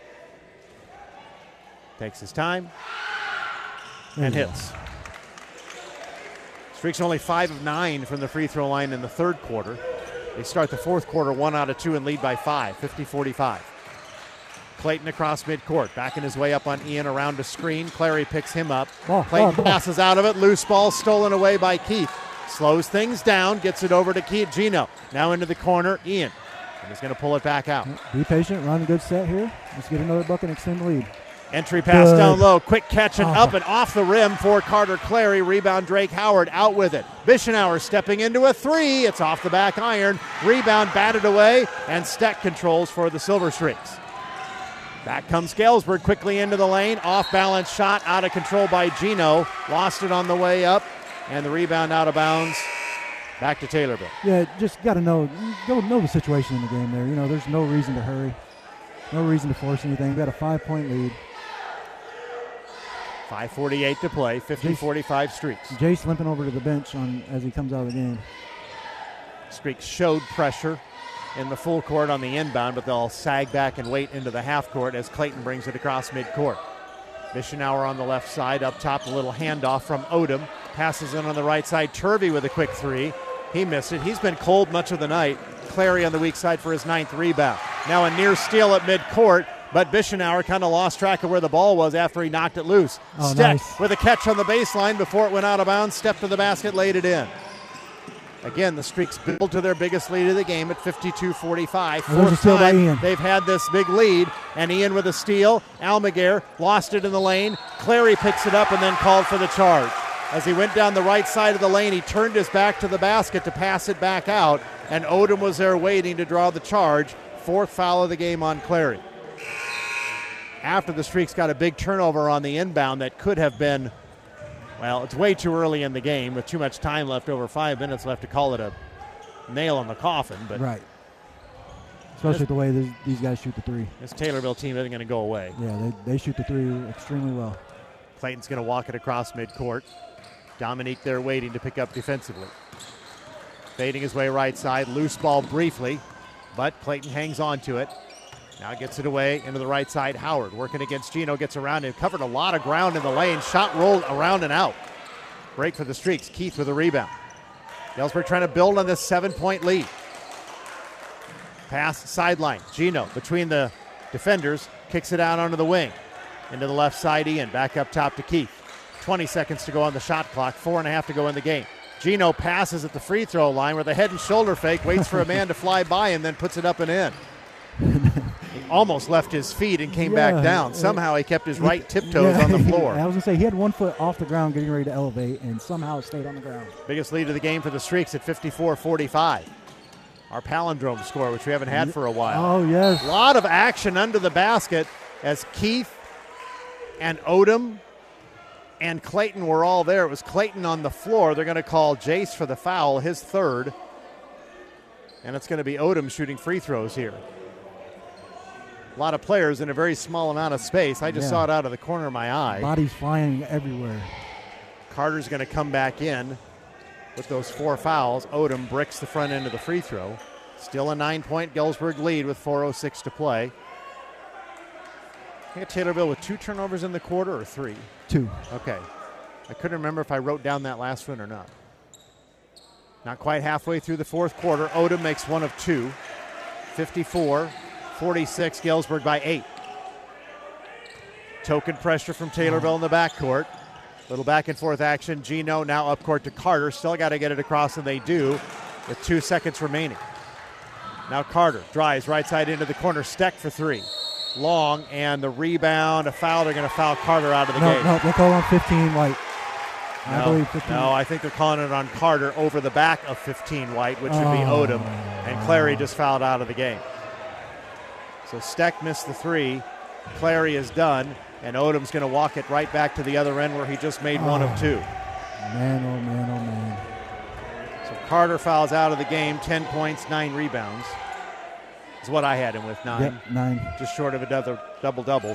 C: Takes his time and
D: There you
C: hits. Streaks only five of nine from the free throw line in the third quarter. They start the fourth quarter one out of two and lead by five, fifty forty-five. Clayton across midcourt, backing his way up on Ian around a screen. Clary picks him up.
D: Ball,
C: Clayton
D: ball, ball.
C: passes out of it. Loose ball stolen away by Keith. Slows things down, gets it over to Keith. Gino now into the corner. Ian. And he's going to pull it back out.
D: Be patient, run a good set here. Let's get another bucket and extend the lead.
C: Entry pass
D: Good.
C: down low. Quick catch and
D: Oh.
C: up and off the rim for Carter Clary. Rebound Drake Howard out with it. Bischenauer stepping into a three. It's off the back iron. Rebound batted away, and Steck controls for the Silver Streaks. Back comes Galesburg quickly into the lane. Off balance shot out of control by Gino. Lost it on the way up, and the rebound out of bounds. Back to Taylorville.
D: Yeah, just got to know, know know the situation in the game there. You know, there's no reason to hurry, no reason to force anything. We got a five-point lead.
C: five forty-eight to play, fifty forty-five Streaks.
D: Jace limping over to the bench on as he comes out of the game.
C: Streaks showed pressure in the full court on the inbound, but they'll sag back and wait into the half court as Clayton brings it across midcourt. Bischenauer on the left side, up top, a little handoff from Odom. Passes in on the right side. Turvey with a quick three. He missed it. He's been cold much of the night. Clary on the weak side for his ninth rebound. Now a near steal at midcourt, but Bischenauer kind of lost track of where the ball was after he knocked it loose.
D: Oh,
C: Steck
D: nice.
C: with a catch on the baseline before it went out of bounds. Stepped to the basket, laid it in. Again, the Streaks build to their biggest lead of the game at fifty-two forty-five.
D: There's a
C: Fourth
D: steal by
C: time
D: Ian.
C: they've had this big lead, and Ian with a steal. Almaguer lost it in the lane. Clary picks it up and then called for the charge. As he went down the right side of the lane, he turned his back to the basket to pass it back out, and Odom was there waiting to draw the charge. Fourth foul of the game on Clary. After the Streaks got a big turnover on the inbound that could have been, well, it's way too early in the game with too much time left, over five minutes left to call it a nail in the coffin. But
D: right. Especially the way this, these guys shoot the three.
C: This Taylorville team isn't going to go away.
D: Yeah, they, they shoot the three extremely well.
C: Clayton's going to walk it across midcourt. Dominique there waiting to pick up defensively. Fading his way right side, loose ball briefly, but Clayton hangs on to it. Now gets it away into the right side. Howard working against Gino, gets around him, covered a lot of ground in the lane. Shot rolled around and out. Break for the Streaks. Keith with a rebound. Galesburg trying to build on this seven-point lead. Pass sideline. Gino between the defenders, kicks it out onto the wing. Into the left side, Ian. Back up top to Keith. twenty seconds to go on the shot clock. Four and a half to go in the game. Gino passes at the free throw line with a head and shoulder fake, waits for a man to fly by and then puts it up and in. He almost left his feet and came
D: Yeah,
C: back down.
D: uh,
C: Somehow he kept his right tiptoes
D: Yeah,
C: on the floor.
D: I was going to say, he had one foot off the ground getting ready to elevate, and somehow it stayed on the ground.
C: Biggest lead of the game for the Streaks at fifty-four forty-five. Our palindrome score, which we haven't had for a while.
D: Oh, yes.
C: A lot of action under the basket as Keith and Odom and Clayton were all there. It was Clayton on the floor. They're going to call Jace for the foul, his third. And it's going to be Odom shooting free throws here. A lot of players in a very small amount of space. I just
D: Yeah.
C: saw it out of the corner of my eye.
D: Bodies flying everywhere.
C: Carter's going to come back in with those four fouls. Odom bricks the front end of the free throw. Still a nine-point Galesburg lead with four oh six to play. I got Taylorville with two turnovers in the quarter or three?
D: Two.
C: Okay. I couldn't remember if I wrote down that last one or not. Not quite halfway through the fourth quarter. Odom makes one of two. fifty-four forty-six, Galesburg by eight. Token pressure from Taylorville in the backcourt. Little back and forth action. Gino now up court to Carter. Still got to get it across, and they do with two seconds remaining. Now Carter drives right side into the corner. Steck for three. Long, and the rebound, a foul. They're going to foul Carter out of the
D: No,
C: game.
D: no, they're calling on fifteen White. I
C: No,
D: believe fifteen.
C: no, I think they're calling it on Carter over the back of fifteen White, which would be
D: Oh.
C: Odom, and Clary just fouled out of the game. So Steck missed the three. Clary is done, and Odom's going to walk it right back to the other end where he just made one of
D: Oh.
C: two.
D: Man, oh, man, oh, man.
C: So Carter fouls out of the game, ten points, nine rebounds. Is what I had him with, nine.
D: Yep, nine.
C: Just short of a double- double-double.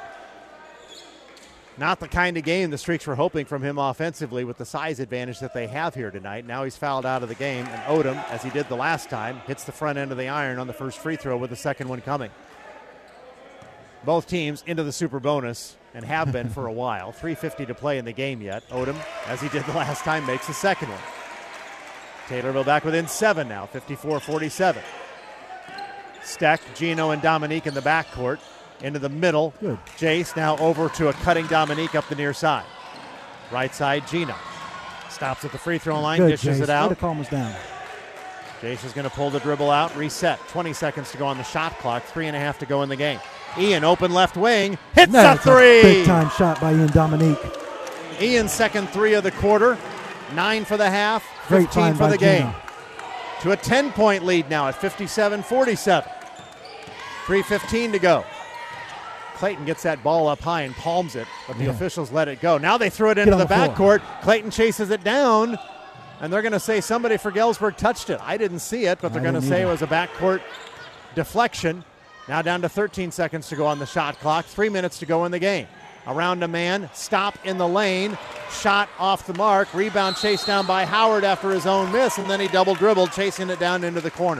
C: Not the kind of game the Streaks were hoping from him offensively with the size advantage that they have here tonight. Now he's fouled out of the game, and Odom, as he did the last time, hits the front end of the iron on the first free throw with the second one coming. Both teams into the super bonus and have been for a while. three fifty to play in the game yet. Odom, as he did the last time, makes the second one. Taylorville back within seven now, fifty-four forty-seven. Steck, Gino, and Dominique in the backcourt. Into the middle.
D: Good.
C: Jace now over to a cutting Dominique up the near side. Right side, Gino. Stops at the free throw line,
D: Good,
C: dishes
D: Jace.
C: it out.
D: Way to calm us down.
C: Jace is going to pull the dribble out, reset. twenty seconds to go on the shot clock, three and a half to go in the game. Ian, open left wing, hits
D: That's
C: a three.
D: Big time shot by Ian Dominique.
C: Ian's second three of the quarter, nine for the half,
D: Great
C: fifteen
D: time
C: for
D: by
C: the game.
D: Gino.
C: To a ten-point lead now at fifty-seven forty-seven. three fifteen to go. Clayton gets that ball up high and palms it, but the
D: Yeah.
C: officials let it go. Now they threw it
D: Get
C: into
D: on
C: the,
D: the
C: backcourt. Clayton chases it down, and they're going to say somebody for Galesburg touched it. I didn't see it, but they're
D: I
C: going to
D: didn't
C: say it
D: either.
C: was a backcourt deflection. Now down to thirteen seconds to go on the shot clock. Three minutes to go in the game. Around a man, stop in the lane, shot off the mark, rebound chased down by Howard after his own miss, and then he double dribbled, chasing it down into the corner.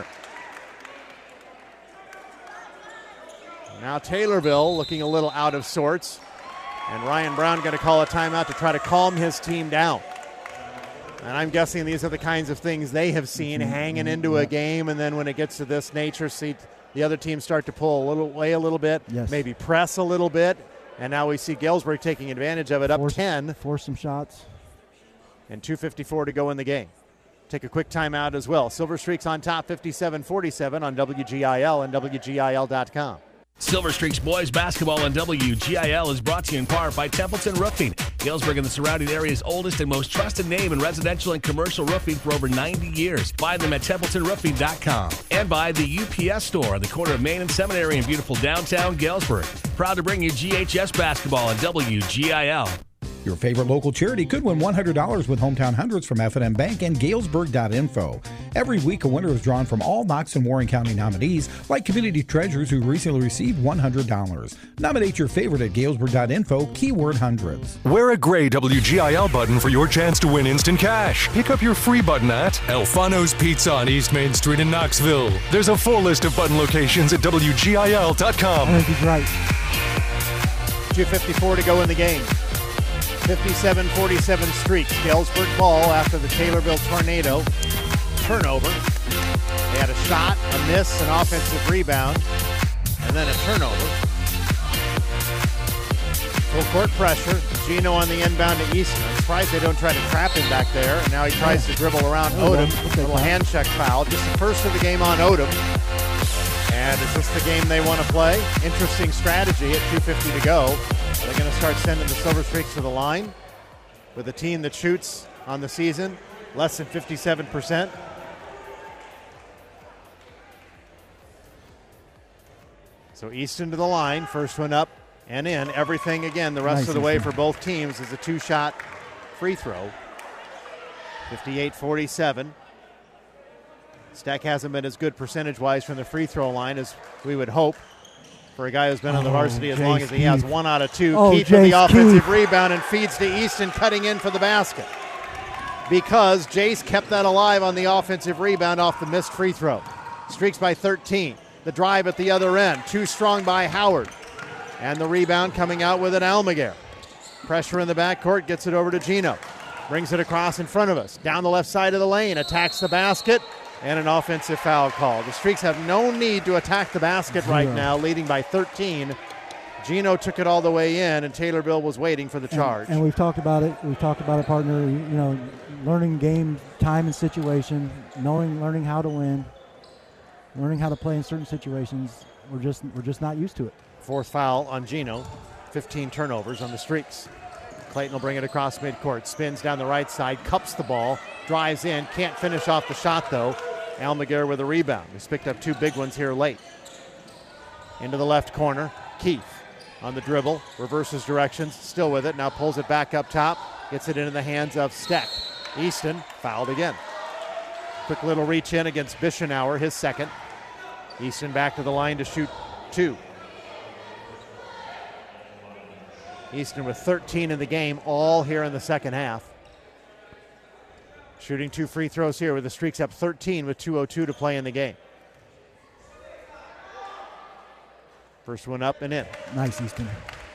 C: Now Taylorville looking a little out of sorts. And Ryan Brown going to call a timeout to try to calm his team down. And I'm guessing these are the kinds of things they have seen mm-hmm. hanging into a game, and then when it gets to this nature, see the other team start to pull a little away a little bit,
D: yes.
C: maybe press a little bit, and now we see Galesburg taking advantage of it, up
D: force,
C: ten.
D: Force some shots.
C: And two fifty-four to go in the game. Take a quick timeout as well. Silver Streaks on top, fifty-seven forty-seven on W G I L and W G I L dot com.
F: Silver Streaks boys basketball on W G I L is brought to you in part by Templeton Roofing, Galesburg and the surrounding area's oldest and most trusted name in residential and commercial roofing for over ninety years. Find them at templeton roofing dot com. And by the U P S store on the corner of Main and Seminary in beautiful downtown Galesburg. Proud to bring you G H S basketball on W G I L.
H: Your favorite local charity could win one hundred dollars with Hometown Hundreds from F and M Bank and Galesburg dot info. Every week, a winner is drawn from all Knox and Warren County nominees, like Community Treasures, who recently received one hundred dollars. Nominate your favorite at Galesburg dot info, keyword hundreds.
B: Wear a gray W G I L button for your chance to win instant cash. Pick up your free button at Alfano's Pizza on East Main Street in Knoxville. There's a full list of button locations at W G I L dot com.
D: I think he's right.
C: two fifty-four to go in the game. fifty-seven forty-seven Streaks. Galesburg ball after the Taylorville tornado. Turnover. They had a shot, a miss, an offensive rebound, and then a turnover. Full court pressure. Gino on the inbound to Easton. I'm surprised they don't try to trap him back there. And now he tries to dribble around Odom. A little hand check foul. Just the first of the game on Odom. And is this the game they want to play? Interesting strategy at two fifty to go. They're going to start sending the Silver Streaks to the line with a team that shoots on the season less than fifty-seven percent. So Easton to the line, first one up and in. Everything again the rest
D: nice
C: of the way
D: Easton.
C: for both teams is a two-shot free throw. fifty-eight forty-seven. Stack hasn't been as good percentage-wise from the free throw line as we would hope for a guy who's been on the varsity
D: oh,
C: as
D: Jace
C: long as he
D: Keith.
C: has. One out of two.
D: Oh,
C: Keith with the
D: Jace
C: offensive
D: Keith.
C: rebound and feeds to Easton, cutting in for the basket. Because Jace kept that alive on the offensive rebound off the missed free throw. Streaks by thirteen. The drive at the other end. Too strong by Howard. And the rebound coming out with an Almaguer. Pressure in the backcourt, gets it over to Gino. Brings it across in front of us. Down the left side of the lane, attacks the basket, and an offensive foul call. The Streaks have no need to attack the basket right
D: Zero.
C: now, leading by thirteen. Gino took it all the way in, and Taylorville was waiting for the charge.
D: And, and we've talked about it. We've talked about it, partner. You know, learning game time and situation, knowing, learning how to win, learning how to play in certain situations. We're just, we're just not used to it.
C: Fourth foul on Gino. fifteen turnovers on the Streaks. Clayton will bring it across midcourt. Spins down the right side, cups the ball, drives in, can't finish off the shot though. Almaguer with a rebound. He's picked up two big ones here late. Into the left corner, Keith on the dribble, reverses directions, still with it, now pulls it back up top, gets it into the hands of Steck. Easton fouled again. Quick little reach in against Bischenauer, his second. Easton back to the line to shoot two. Easton with thirteen in the game, all here in the second half. Shooting two free throws here with the Streaks up thirteen with two oh two to play in the game. First one up and in.
D: Nice, Easton.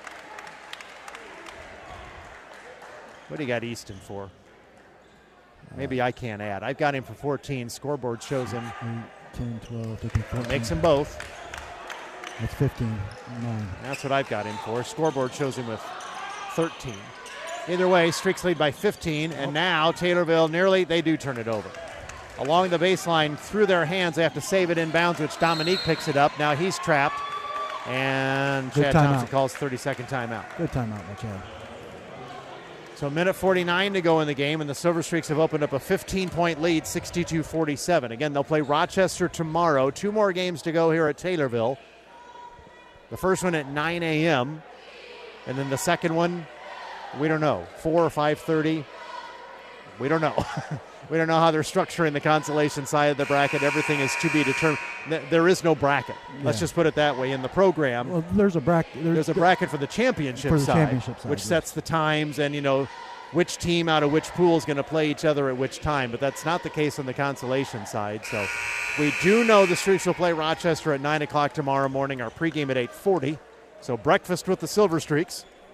C: What do you got Easton for? Maybe I can't add. I've got him for fourteen. Scoreboard shows him.
D: eight, ten, twelve, thirteen, fourteen.
C: Makes them both.
D: That's fifteen. Nine.
C: That's what I've got him for. Scoreboard shows him with thirteen. Either way, Streaks lead by fifteen, and now Taylorville nearly, they do turn it over. Along the baseline, through their hands, they have to save it inbounds, which Dominique picks it up. Now he's trapped, and
D: Good
C: Chad
D: timeout.
C: Thompson calls thirty-second timeout.
D: Good timeout by Chad.
C: So a minute forty-nine to go in the game, and the Silver Streaks have opened up a fifteen-point lead, sixty-two forty-seven. Again, they'll play Rochester tomorrow. Two more games to go here at Taylorville. The first one at nine a.m., and then the second one, we don't know, four or five thirty. We don't know. We don't know how they're structuring the consolation side of the bracket. Everything is to be determined. There is no bracket. Let's
D: Yeah.
C: just put it that way. In the program,
D: Well, there's a bracket.
C: there's a bracket for the championship
D: For the
C: side,
D: championship side,
C: which
D: yes.
C: sets the times and, you know, which team out of which pool is going to play each other at which time. But that's not the case on the consolation side. So we do know the Streaks will play Rochester at nine o'clock tomorrow morning. Our pregame at eight forty. So breakfast with the Silver Streaks.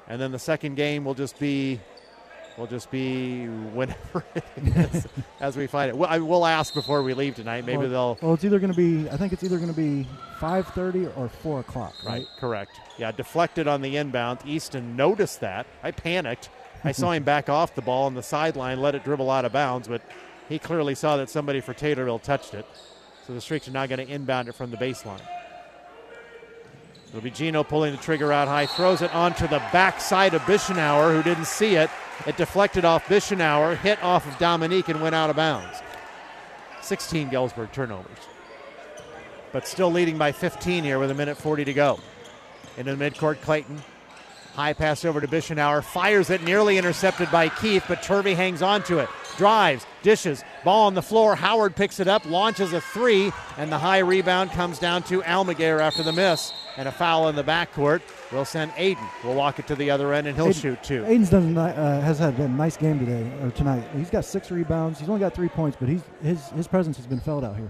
C: And then the second game will just be will just be whenever it is as we find it. Well, I will ask before we leave tonight. Maybe
D: well,
C: they'll.
D: Well, it's either going to be. I think it's either going to be five thirty or four o'clock. Right?
C: Right. Correct. Yeah. Deflected on the inbound. Easton noticed that. I panicked. I saw him back off the ball on the sideline, let it dribble out of bounds, but he clearly saw that somebody for Taylorville touched it. So the Streaks are now going to inbound it from the baseline. It'll be Gino pulling the trigger out high, throws it onto the backside of Bischenauer, who didn't see it. It deflected off Bischenauer, hit off of Dominique, and went out of bounds. sixteen Galesburg turnovers. But still leading by fifteen here with a minute forty to go. Into the midcourt, Clayton. High pass over to Bischenauer, fires it, nearly intercepted by Keith, but Turvey hangs on to it. Drives, dishes, ball on the floor. Howard picks it up, launches a three, and the high rebound comes down to Almaguer after the miss. And a foul in the backcourt will send Aiden. We'll walk it to the other end, and he'll
D: Aiden,
C: shoot two.
D: Aiden's done uh, has had a nice game today or tonight. He's got six rebounds. He's only got three points, but he's his his presence has been felt out here.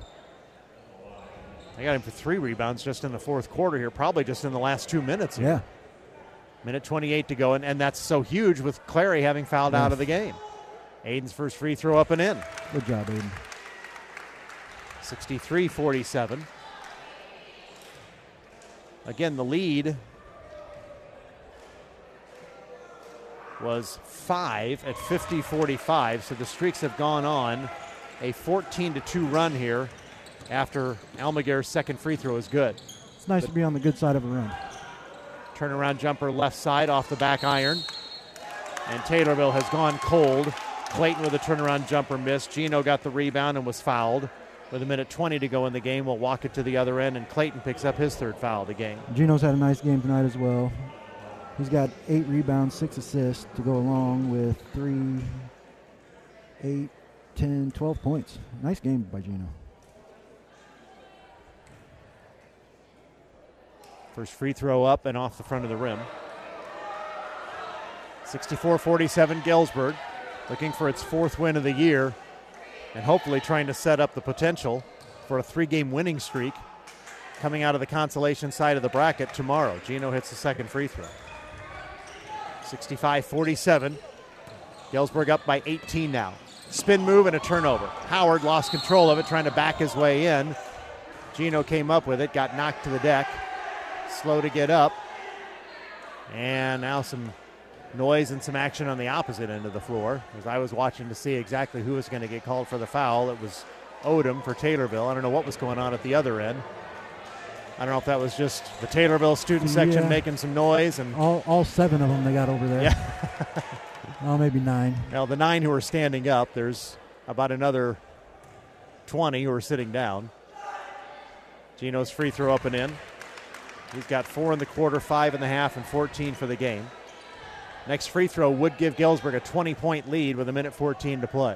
C: I got him for three rebounds just in the fourth quarter here, probably just in the last two minutes here.
D: Yeah.
C: Minute twenty-eight to go, and, and that's so huge with Clary having fouled
D: yes.
C: out of the game. Aiden's first free throw up and in.
D: Good job, Aiden.
C: sixty-three forty-seven. Again, the lead was five at fifty forty-five, so the Streaks have gone on a fourteen to two run here after Almaguer's second free throw is good.
D: It's nice
C: but
D: to be on the good side of a run.
C: Turnaround jumper left side off the back iron. And Taylorville has gone cold. Clayton with a turnaround jumper missed. Gino got the rebound and was fouled. With a minute twenty to go in the game, we'll walk it to the other end, and Clayton picks up his third foul of the game.
D: Gino's had a nice game tonight as well. He's got eight rebounds, six assists to go along with three, eight, ten, twelve points. Nice game by Gino.
C: First free throw up and off the front of the rim. sixty-four forty-seven Galesburg, looking for its fourth win of the year and hopefully trying to set up the potential for a three-game winning streak coming out of the consolation side of the bracket tomorrow. Gino hits the second free throw. sixty-five forty-seven. Galesburg up by eighteen now. Spin move and a turnover. Howard lost control of it, trying to back his way in. Gino came up with it, got knocked to the deck. Slow to get up. And now some noise and some action on the opposite end of the floor. As I was watching to see exactly who was going to get called for the foul, it was Odom for Taylorville. I don't know what was going on at the other end. I don't know if that was just the Taylorville student section
D: yeah.
C: making some noise. And
D: all, all seven of them they got over there.
C: Yeah.
D: Oh, maybe nine.
C: Now, the nine who are standing up, there's about another twenty who are sitting down. Gino's free throw up and in. He's got four in the quarter, five in the half, and fourteen for the game. Next free throw would give Galesburg a twenty-point lead with a minute fourteen to play.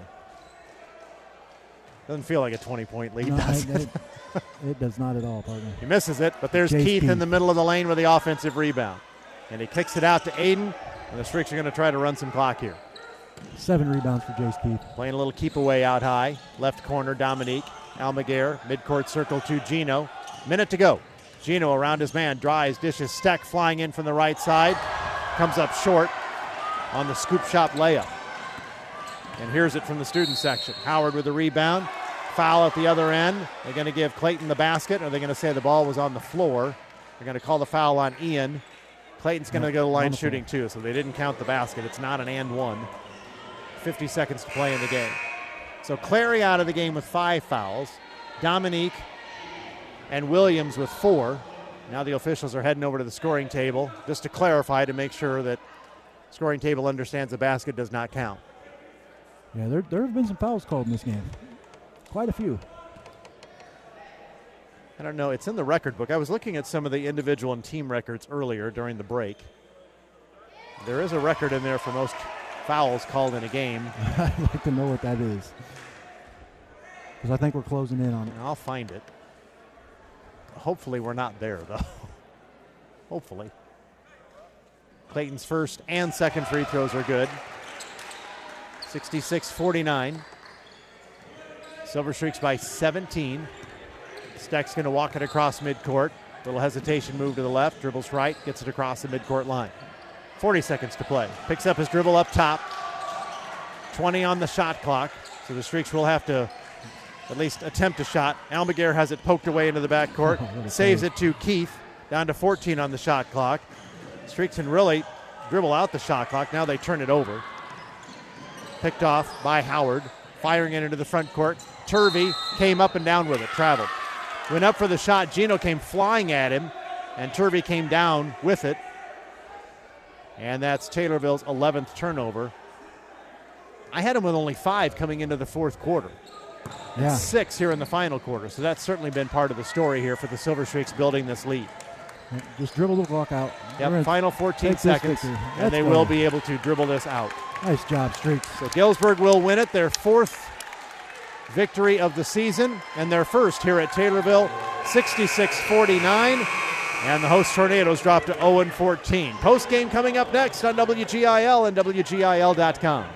C: Doesn't feel like a twenty-point lead,
D: no,
C: does
D: it?
C: it?
D: It, it does not at all, partner.
C: He misses it, but there's
D: Jace
C: Keith
D: Keith.
C: in the middle of the lane with the offensive rebound. And he kicks it out to Aiden, and the Streaks are going to try to run some clock here.
D: Seven rebounds for Jace Keith.
C: Playing a little keep away out high. Left corner, Dominique. Almaguer, midcourt circle to Gino. Minute to go. Gino around his man, drives, dishes, Steck flying in from the right side. Comes up short on the scoop shot layup. And here's it from the student section. Howard with the rebound. Foul at the other end. They're going to give Clayton the basket, or they're going to say the ball was on the floor. They're going to call the foul on Ian. Clayton's going to go to line shooting too, so they didn't count the basket. It's not an and one. fifty seconds to play in the game. So Clary out of the game with five fouls. Dominique and Williams with four. Now the officials are heading over to the scoring table just to clarify, to make sure that scoring table understands the basket does not count.
D: Yeah, there, there have been some fouls called in this game. Quite a few.
C: I don't know. It's in the record book. I was looking at some of the individual and team records earlier during the break. There is a record in there for most fouls called in a game.
D: I'd like to know what that is, because I think we're closing in on it.
C: I'll find it. Hopefully we're not there, though. Hopefully. Clayton's first and second free throws are good. sixty-six forty-nine. Silver Streaks by seventeen. Steck's going to walk it across midcourt. Little hesitation move to the left. Dribbles right. Gets it across the midcourt line. forty seconds to play. Picks up his dribble up top. twenty on the shot clock. So the Streaks will have to at least attempt a shot. Almaguer has it poked away into the backcourt. Saves it to Keith. Down to fourteen on the shot clock. Streaks can really dribble out the shot clock. Now they turn it over. Picked off by Howard. Firing it into the front court. Turvey came up and down with it. Traveled. Went up for the shot. Gino came flying at him. And Turvey came down with it. And that's Taylorville's eleventh turnover. I had him with only five coming into the fourth quarter.
D: Yeah.
C: And six here in the final quarter. So that's certainly been part of the story here for the Silver Streaks building this lead.
D: Just dribble the clock out.
C: Yep, final fourteen seconds, and they
D: good.
C: will be able to dribble this out.
D: Nice job, Streaks.
C: So Galesburg will win it, their fourth victory of the season, and their first here at Taylorville, sixty-six forty-nine. And the host Tornadoes drop to oh and fourteen. Post-game coming up next on W G I L and W G I L dot com.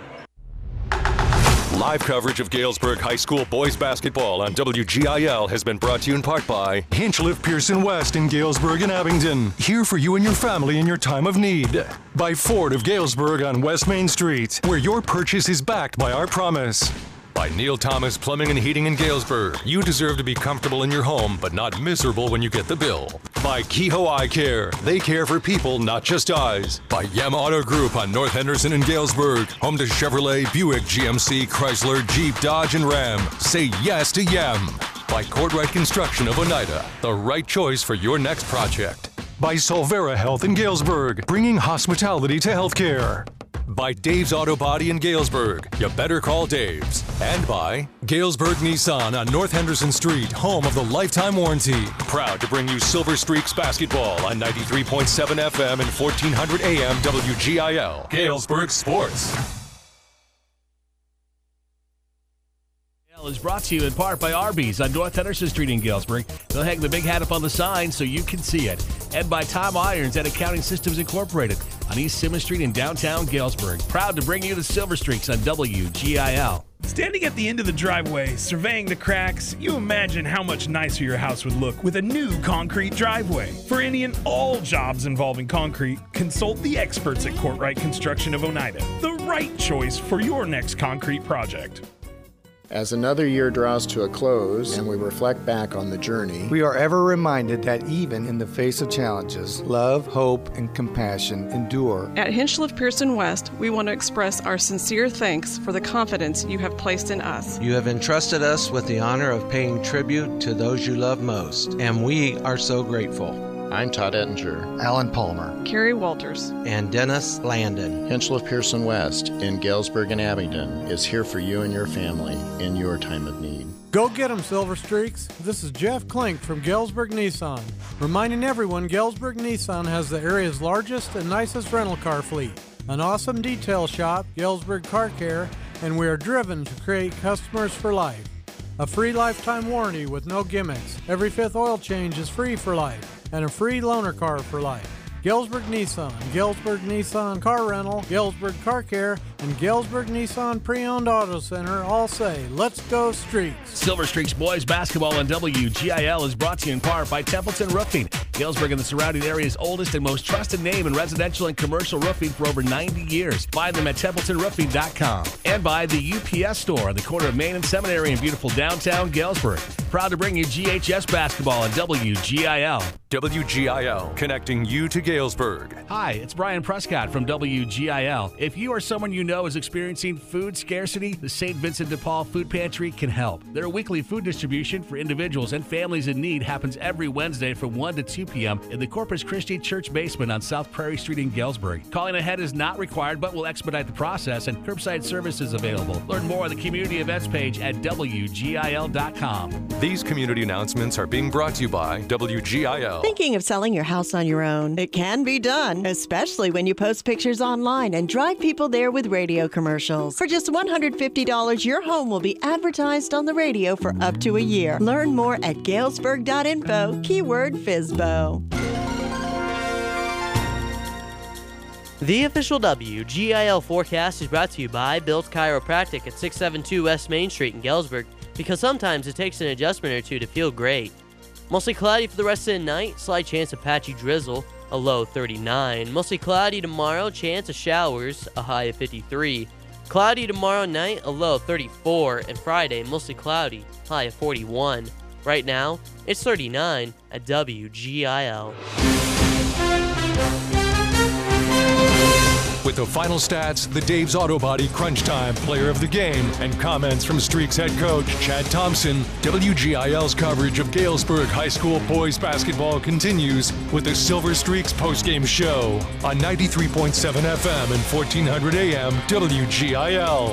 A: Live coverage of Galesburg High School boys basketball on W G I L has been brought to you in part by
B: Hinchliffe Pearson West in Galesburg and Abingdon. Here for you and your family in your time of need. By Ford of Galesburg on West Main Street, where your purchase is backed by our promise.
A: By Neil Thomas Plumbing and Heating in Galesburg. You deserve to be comfortable in your home, but not miserable when you get the bill. By Kehoe Eye Care. They care for people, not just eyes. By Yem Auto Group on North Henderson in Galesburg. Home to Chevrolet, Buick, G M C, Chrysler, Jeep, Dodge, and Ram. Say yes to Yem. By Cordwright Construction of Oneida. The right choice for your next project.
B: By Solvera Health in Galesburg, bringing hospitality to healthcare.
A: By Dave's Auto Body in Galesburg. You better call Dave's. And by Galesburg Nissan on North Henderson Street, home of the lifetime warranty. Proud to bring you Silver Streaks basketball on ninety-three point seven F M and fourteen hundred A M W G I L. Galesburg Sports.
F: Is brought to you in part by Arby's on North Henderson Street in Galesburg. They'll hang the big hat up on the sign so you can see it. And by Tom Irons at Accounting Systems Incorporated on East Simmons Street in downtown Galesburg. Proud to bring you the Silver Streaks on W G I L.
M: Standing at the end of the driveway, surveying the cracks, you imagine how much nicer your house would look with a new concrete driveway. For any and all jobs involving concrete, consult the experts at Courtright Construction of Oneida. The right choice for your next concrete project.
N: As another year draws to a close and we reflect back on the journey,
O: we are ever reminded that even in the face of challenges, love, hope, and compassion endure.
P: At Hinchliffe Pearson West, we want to express our sincere thanks for the confidence you have placed in us.
Q: You have entrusted us with the honor of paying tribute to those you love most, and we are so grateful.
N: I'm Todd Ettinger,
I: Alan Palmer,
P: Carrie Walters,
Q: and Dennis Landon.
N: Hinchliffe Pearson West in Galesburg and Abingdon is here for you and your family in your time of need.
J: Go get 'em, Silver Streaks. This is Jeff Klink from Galesburg Nissan, reminding everyone Galesburg Nissan has the area's largest and nicest rental car fleet, an awesome detail shop, Galesburg Car Care, and we are driven to create customers for life. A free lifetime warranty with no gimmicks. Every fifth oil change is free for life. And a free loaner car for life. Galesburg Nissan, Galesburg Nissan Car Rental, Galesburg Car Care, and Galesburg Nissan Pre-Owned Auto Center all say, let's go Streaks.
F: Silver Streaks boys basketball on W G I L is brought to you in part by Templeton Roofing. Galesburg and the surrounding area's oldest and most trusted name in residential and commercial roofing for over ninety years. Find them at templeton roofing dot com. And by the U P S store on the corner of Main and Seminary in beautiful downtown Galesburg. Proud to bring you G H S basketball on W G I L.
A: W G I L, connecting you to Galesburg.
F: Hi, it's Brian Prescott from W G I L. If you or someone you know is experiencing food scarcity, the Saint Vincent de Paul Food Pantry can help. Their weekly food distribution for individuals and families in need happens every Wednesday from one to two p.m. in the Corpus Christi Church basement on South Prairie Street in Galesburg. Calling ahead is not required, but will expedite the process, and curbside service is available. Learn more on the community events page at W G I L dot com.
A: These community announcements are being brought to you by W G I L.
T: Thinking of selling your house on your own? It can be done, especially when you post pictures online and drive people there with radio commercials. For just one hundred fifty dollars, your home will be advertised on the radio for up to a year. Learn more at galesburg dot info, keyword F S B O.
W: The official W G I L forecast is brought to you by Bill's Chiropractic at six seventy-two West Main Street in Galesburg, because sometimes it takes an adjustment or two to feel great. Mostly cloudy for the rest of the night, slight chance of patchy drizzle. a low thirty-nine. Mostly cloudy tomorrow, chance of showers, a high of fifty-three. Cloudy tomorrow night, a low of thirty-four. And Friday, mostly cloudy, high of forty-one. Right now, it's thirty-nine at W G I L.
B: With the final stats, the Dave's Auto Body Crunch Time Player of the Game, and comments from Streaks head coach Chad Thompson, W G I L's coverage of Galesburg High School boys basketball continues with the Silver Streaks postgame show on ninety-three point seven F M and fourteen hundred A M W G I L.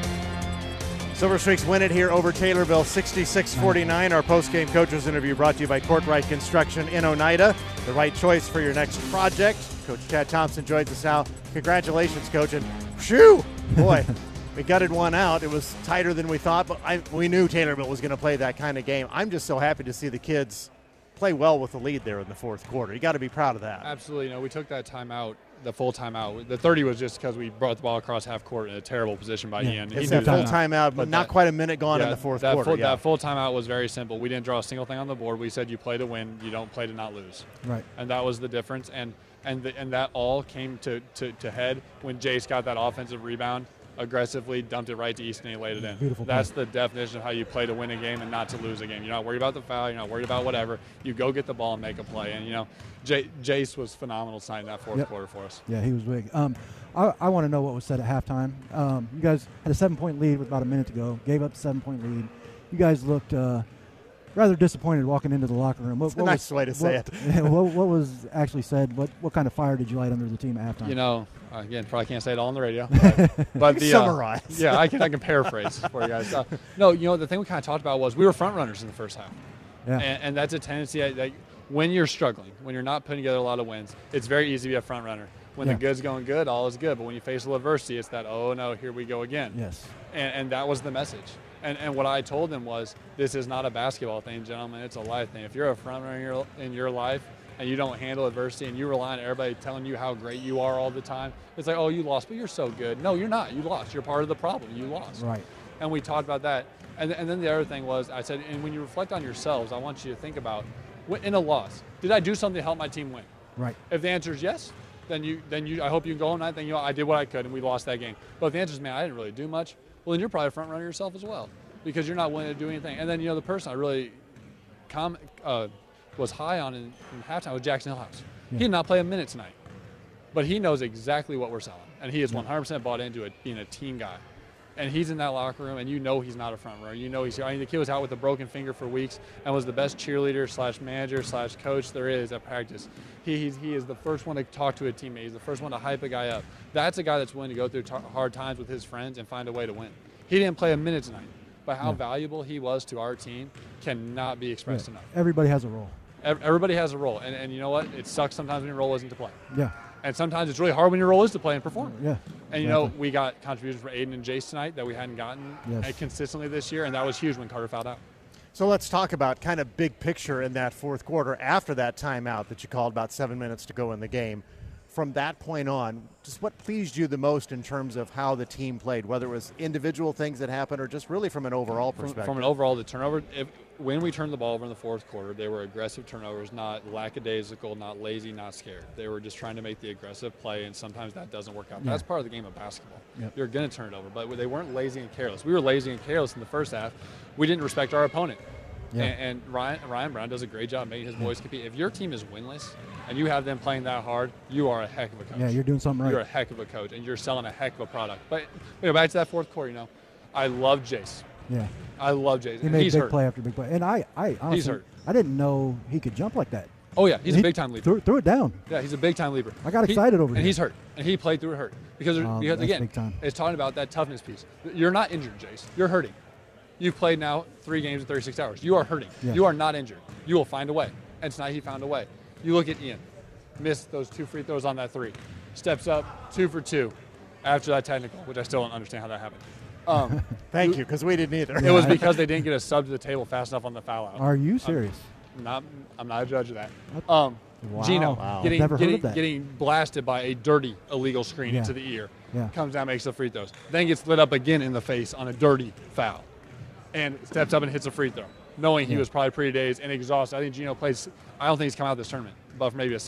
C: Silver Streaks win it here over Taylorville, sixty-six forty-nine. Our postgame coaches interview brought to you by Courtright Construction in Oneida. The right choice for your next project. Coach Chad Thompson joins us now. Congratulations, Coach. And shoo, boy, we gutted one out. It was tighter than we thought, but I, we knew Taylorville was going to play that kind of game. I'm just so happy to see the kids play well with the lead there in the fourth quarter. You got to be proud of that.
I: Absolutely. You know, we took that timeout, the full timeout. The thirty was just because we brought the ball across half court in a terrible position by
C: Yeah.
I: Ian.
C: It's that full timeout, but not
I: that-
C: quite a minute gone
I: yeah,
C: in the fourth
I: that
C: quarter.
I: Full,
C: yeah.
I: That full timeout was very simple. We didn't draw a single thing on the board. We said you play to win, you don't play to not lose.
D: Right.
I: And that was the difference. And and the, and that all came to, to, to head when Jace got that offensive rebound, aggressively dumped it right to Easton and he laid it in.
D: Beautiful
I: That's the definition of how you play to win a game and not to lose a game. You're not worried about the foul. You're not worried about whatever. You go get the ball and make a play. And, you know, J- Jace was phenomenal tonight in that fourth
D: Yep.
I: quarter for us.
D: Yeah, he was big. Um, I, I want to know what was said at halftime. Um, you guys had a seven-point lead with about a minute to go, gave up a seven-point lead. You guys looked uh, rather disappointed walking into the locker room. What,
C: It's a
D: what
C: nice
D: was,
C: way to say
D: what,
C: it.
D: what, what was actually said? What what kind of fire did you light under the team at halftime?
I: You know, uh, again, probably can't say it all on the radio. But, but the, uh,
C: Summarize.
I: yeah, I can, I can paraphrase for you guys. Uh, no, you know, the thing we kind of talked about was we were front runners in the first half.
D: Yeah.
I: And, and that's a tendency that, that when you're struggling, when you're not putting together a lot of wins, it's very easy to be a front runner. When
D: Yeah.
I: the good's going good, all is good. But when you face a little adversity, it's that, oh, no, here we go again.
D: Yes.
I: And, and that was the message. And, and what I told them was, this is not a basketball thing, gentlemen. It's a life thing. If you're a front runner in your, in your life and you don't handle adversity and you rely on everybody telling you how great you are all the time, it's like, oh, you lost, but you're so good. No, you're not. You lost. You're part of the problem. You lost.
D: Right.
I: And we talked about that. And, and then the other thing was, I said, and when you reflect on yourselves, I want you to think about, in a loss, did I do something to help my team win?
D: Right.
I: If the answer is yes, then you, then you, I hope you can go home tonight. Then you know, I did what I could, and we lost that game. But if the answer is, man, I didn't really do much, well, then you're probably a front runner yourself as well, because you're not willing to do anything. And then, you know, the person I really com- uh, was high on in, in halftime was Jackson Hillhouse.
D: Yeah.
I: He did not play a minute tonight, but he knows exactly what we're selling, and he is one hundred percent bought into it, being a team guy. And he's in that locker room, and you know he's not a front runner. You know he's. I mean, the kid was out with a broken finger for weeks, and was the best cheerleader slash manager slash coach there is at practice. He he's, he is the first one to talk to a teammate. He's the first one to hype a guy up. That's a guy that's willing to go through t- hard times with his friends and find a way to win. He didn't play a minute tonight, but how
D: Yeah.
I: valuable he was to our team cannot be expressed
D: Yeah.
I: enough.
D: Everybody has a role.
I: Ev- Everybody has a role, and and you know what? It sucks sometimes when your role isn't to play.
D: Yeah.
I: And sometimes it's really hard when your role is to play and perform.
D: Yeah.
I: And you know,
D: exactly.
I: we got contributions from Aiden and Jace tonight that we hadn't gotten
C: Yes.
I: uh, consistently this year, and that was huge when Carter fouled out.
C: So let's talk about kind of big picture in that fourth quarter after that timeout that you called about seven minutes to go in the game. From that point on, just what pleased you the most in terms of how the team played, whether it was individual things that happened or just really from an overall
I: From,
C: perspective?
I: from an overall, the turnover, if, when we turned the ball over in the fourth quarter, they were aggressive turnovers, not lackadaisical, not lazy, not scared. They were just trying to make the aggressive play, and sometimes that doesn't work out.
D: Yeah.
I: That's part of the game of basketball.
D: Yep.
I: You're going to turn it over, but they weren't lazy and careless. We were lazy and careless in the first half. We didn't respect our opponent.
D: Yeah.
I: And, and Ryan, Ryan Brown does a great job making his boys compete. If your team is winless and you have them playing that hard, you are a heck of a coach.
D: Yeah, you're doing something right.
I: You're a heck of a coach, and you're selling a heck of a product. But you know, back to that fourth quarter, you know, I love Jace.
D: Yeah.
I: I love Jace.
D: He
I: And
D: made
I: he's
D: big
I: hurt.
D: play after big play. And I, I honestly,
I: hurt.
D: I didn't know he could jump like that.
I: Oh, yeah, he's
D: He
I: a big-time leaper.
D: Threw, threw it down.
I: Yeah, he's a big-time leaper.
D: I got
I: He-
D: excited over
I: And
D: here.
I: he's hurt. And he played through it hurt. Because,
D: Oh,
I: because
D: that's
I: again,
D: big time.
I: it's talking about that toughness piece. You're not injured, Jace. You're hurting. You've played now three games in thirty-six hours. You are hurting.
D: Yeah.
I: You are not injured. You will find a way. And tonight he found a way. You look at Ian. Missed those two free throws on that three. Steps up, two for two after that technical, which I still don't understand how that happened. Um,
C: Thank you, because we didn't either.
I: It was because they didn't get a sub to the table fast enough on the foul out.
D: Are you
I: I'm
D: serious?
I: not, I'm not a judge of that. Um,
D: Wow.
I: Gino
D: Wow.
I: getting,
D: Never heard
I: getting,
D: of that.
I: getting blasted by a dirty illegal screen
D: Yeah.
I: into the ear.
D: Yeah.
I: Comes down, makes the free throws. Then gets lit up again in the face on a dirty foul. And steps up and hits a free throw, knowing he
D: Yeah.
I: was probably pretty dazed and exhausted. I think Gino plays, I don't think he's come out of this tournament, but for maybe a second.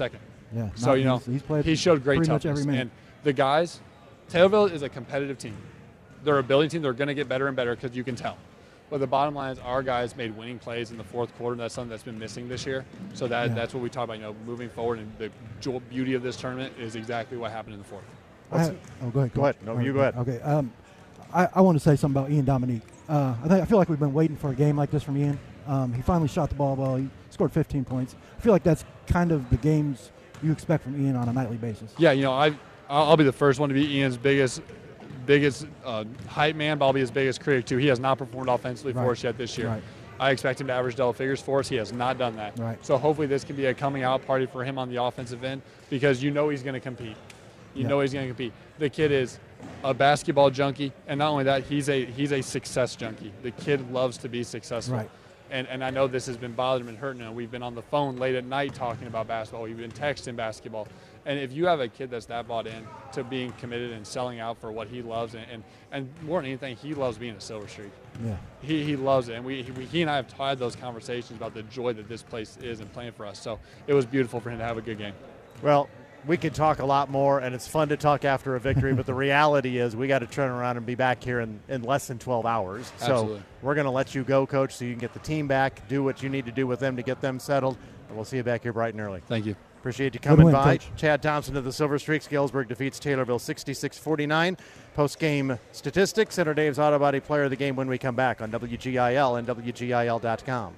D: Yeah.
I: So,
D: not-
I: you know,
D: he's- he's played
I: he showed great
D: pretty much
I: toughness.
D: every minute.
I: And the guys, Taylorville is a competitive team. They're a building team. They're going to get better and better because you can tell. But the bottom line is our guys made winning plays in the fourth quarter. And that's something that's been missing this year. So that
D: Yeah.
I: that's what we talk about, you know, moving forward. And the jewel beauty of this tournament is exactly what happened in the fourth.
D: I have- oh, go ahead.
C: Go ahead.
D: Coach.
C: No,
D: All
C: you
D: right,
C: go ahead.
D: Okay. Um, I, I want to say something about Ian Dominique. Uh, I, think, I feel like we've been waiting for a game like this from Ian. Um, he finally shot the ball well. He scored fifteen points. I feel like that's kind of the games you expect from Ian on a nightly basis.
I: Yeah, you know, I I'll be the first one to be Ian's biggest biggest uh, hype man, but I'll be his biggest critic too. He has not performed offensively
D: Right.
I: for us yet this year.
D: Right.
I: I expect him to average double figures for us. He has not done that.
D: Right.
I: So hopefully this can be a coming out party for him on the offensive end because you know he's going to compete. You
D: Yeah.
I: know he's going to compete. The kid is a basketball junkie, and not only that, he's a he's a success junkie. The kid loves to be successful.
D: Right.
I: And, and I know this has been bothering him and hurting him. We've been on the phone late at night talking about basketball. We've been texting basketball. And if you have a kid that's that bought in to being committed and selling out for what he loves, and, and, and more than anything, he loves being a Silver Streak.
D: Yeah.
I: He, he loves it. And we, he, he and I have had those conversations about the joy that this place is and playing for us. So it was beautiful for him to have a good game.
C: Well, we could talk a lot more, and it's fun to talk after a victory, but the reality is we got to turn around and be back here in, in less than twelve hours.
I: Absolutely.
C: So we're going to let you go, Coach, so you can get the team back, do what you need to do with them to get them settled, and we'll see you back here bright and early.
I: Thank you.
C: Appreciate you
D: Good
C: coming
D: win,
C: by.
D: Coach.
C: Chad Thompson of the Silver Streaks. Galesburg defeats Taylorville sixty-six forty-nine. Post-game statistics and our Dave's Auto Body Player of the Game when we come back on W G I L and W G I L dot com.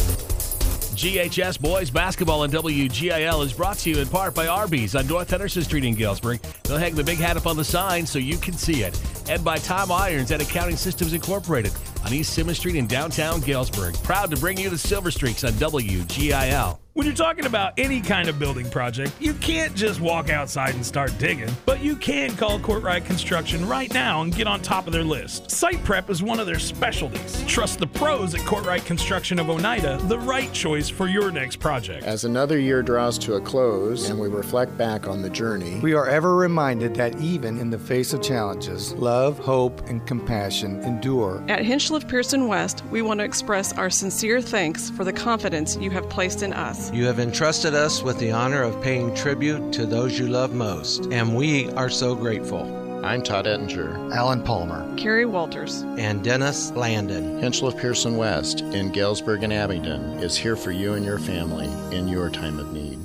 F: G H S Boys Basketball on W G I L is brought to you in part by Arby's on North Henderson Street in Galesburg. They'll hang the big hat up on the sign so you can see it. And by Tom Irons at Accounting Systems Incorporated on East Simmons Street in downtown Galesburg. Proud to bring you the Silver Streaks on W G I L.
M: When you're talking about any kind of building project, you can't just walk outside and start digging, but you can call Courtright Construction right now and get on top of their list. Site prep is one of their specialties. Trust the pros at Courtright Construction of Oneida, the right choice for your next project.
N: As another year draws to a close and we reflect back on the journey,
O: We are ever reminded that even in the face of challenges, love, hope, and compassion endure.
P: At Hinchliff Pearson West, we want to express our sincere thanks for the confidence you have placed in us.
Q: You have entrusted us with the honor of paying tribute to those you love most, and we are so grateful.
N: I'm Todd Ettinger,
O: Alan Palmer,
P: Carrie Walters,
Q: and Dennis Landon.
N: Hinchliff Pearson West in Galesburg and Abingdon is here for you and your family in your time of need.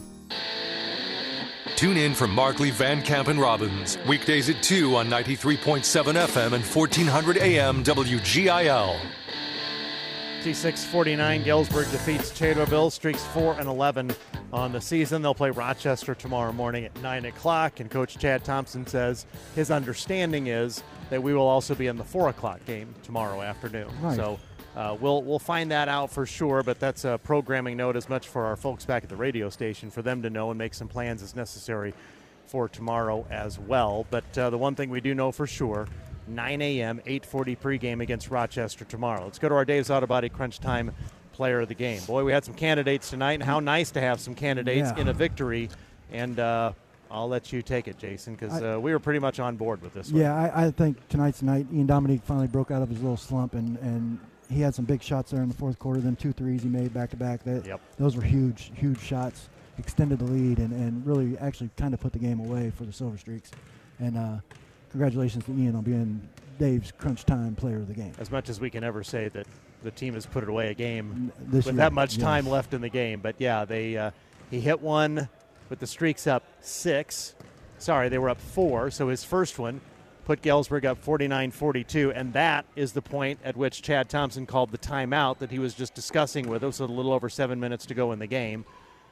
A: Tune in for Markley, Van Camp, and Robbins. Weekdays at two on ninety-three point seven F M and fourteen hundred A M W G I L.
C: sixty-six forty-nine, Galesburg defeats Taylorville, streaks four and eleven on the season. They'll play Rochester tomorrow morning at nine o'clock, and Coach Chad Thompson says his understanding is that we will also be in the four o'clock game tomorrow afternoon.
D: Right.
C: So uh, we'll we'll find that out for sure, but that's a programming note as much for our folks back at the radio station for them to know and make some plans as necessary for tomorrow as well. But uh, the one thing we do know for sure, nine A M, eight forty pregame against Rochester tomorrow. Let's go to our Dave's Auto Body Crunch Time player of the game. Boy, we had some candidates tonight, and how nice to have some candidates
D: Yeah.
C: in a victory. And uh, I'll let you take it, Jason, because uh, we were pretty much on board with this one.
D: Yeah, I, I think tonight's night, Ian Dominique finally broke out of his little slump, and, and he had some big shots there in the fourth quarter. Them two threes he made back to back. That
C: Yep.
D: Those were huge, huge shots. Extended the lead and, and really actually kind of put the game away for the Silver Streaks. And uh, congratulations to Ian on being Dave's Crunch Time player of the game.
C: As much as we can ever say that the team has put it away a game
D: This
C: with
D: year,
C: that much
D: yes.
C: time left in the game. But, yeah, they uh, he hit one with the Streaks up six. Sorry, they were up four. So his first one put Galesburg up forty-nine forty-two, and that is the point at which Chad Thompson called the timeout that he was just discussing with us, with a little over seven minutes to go in the game.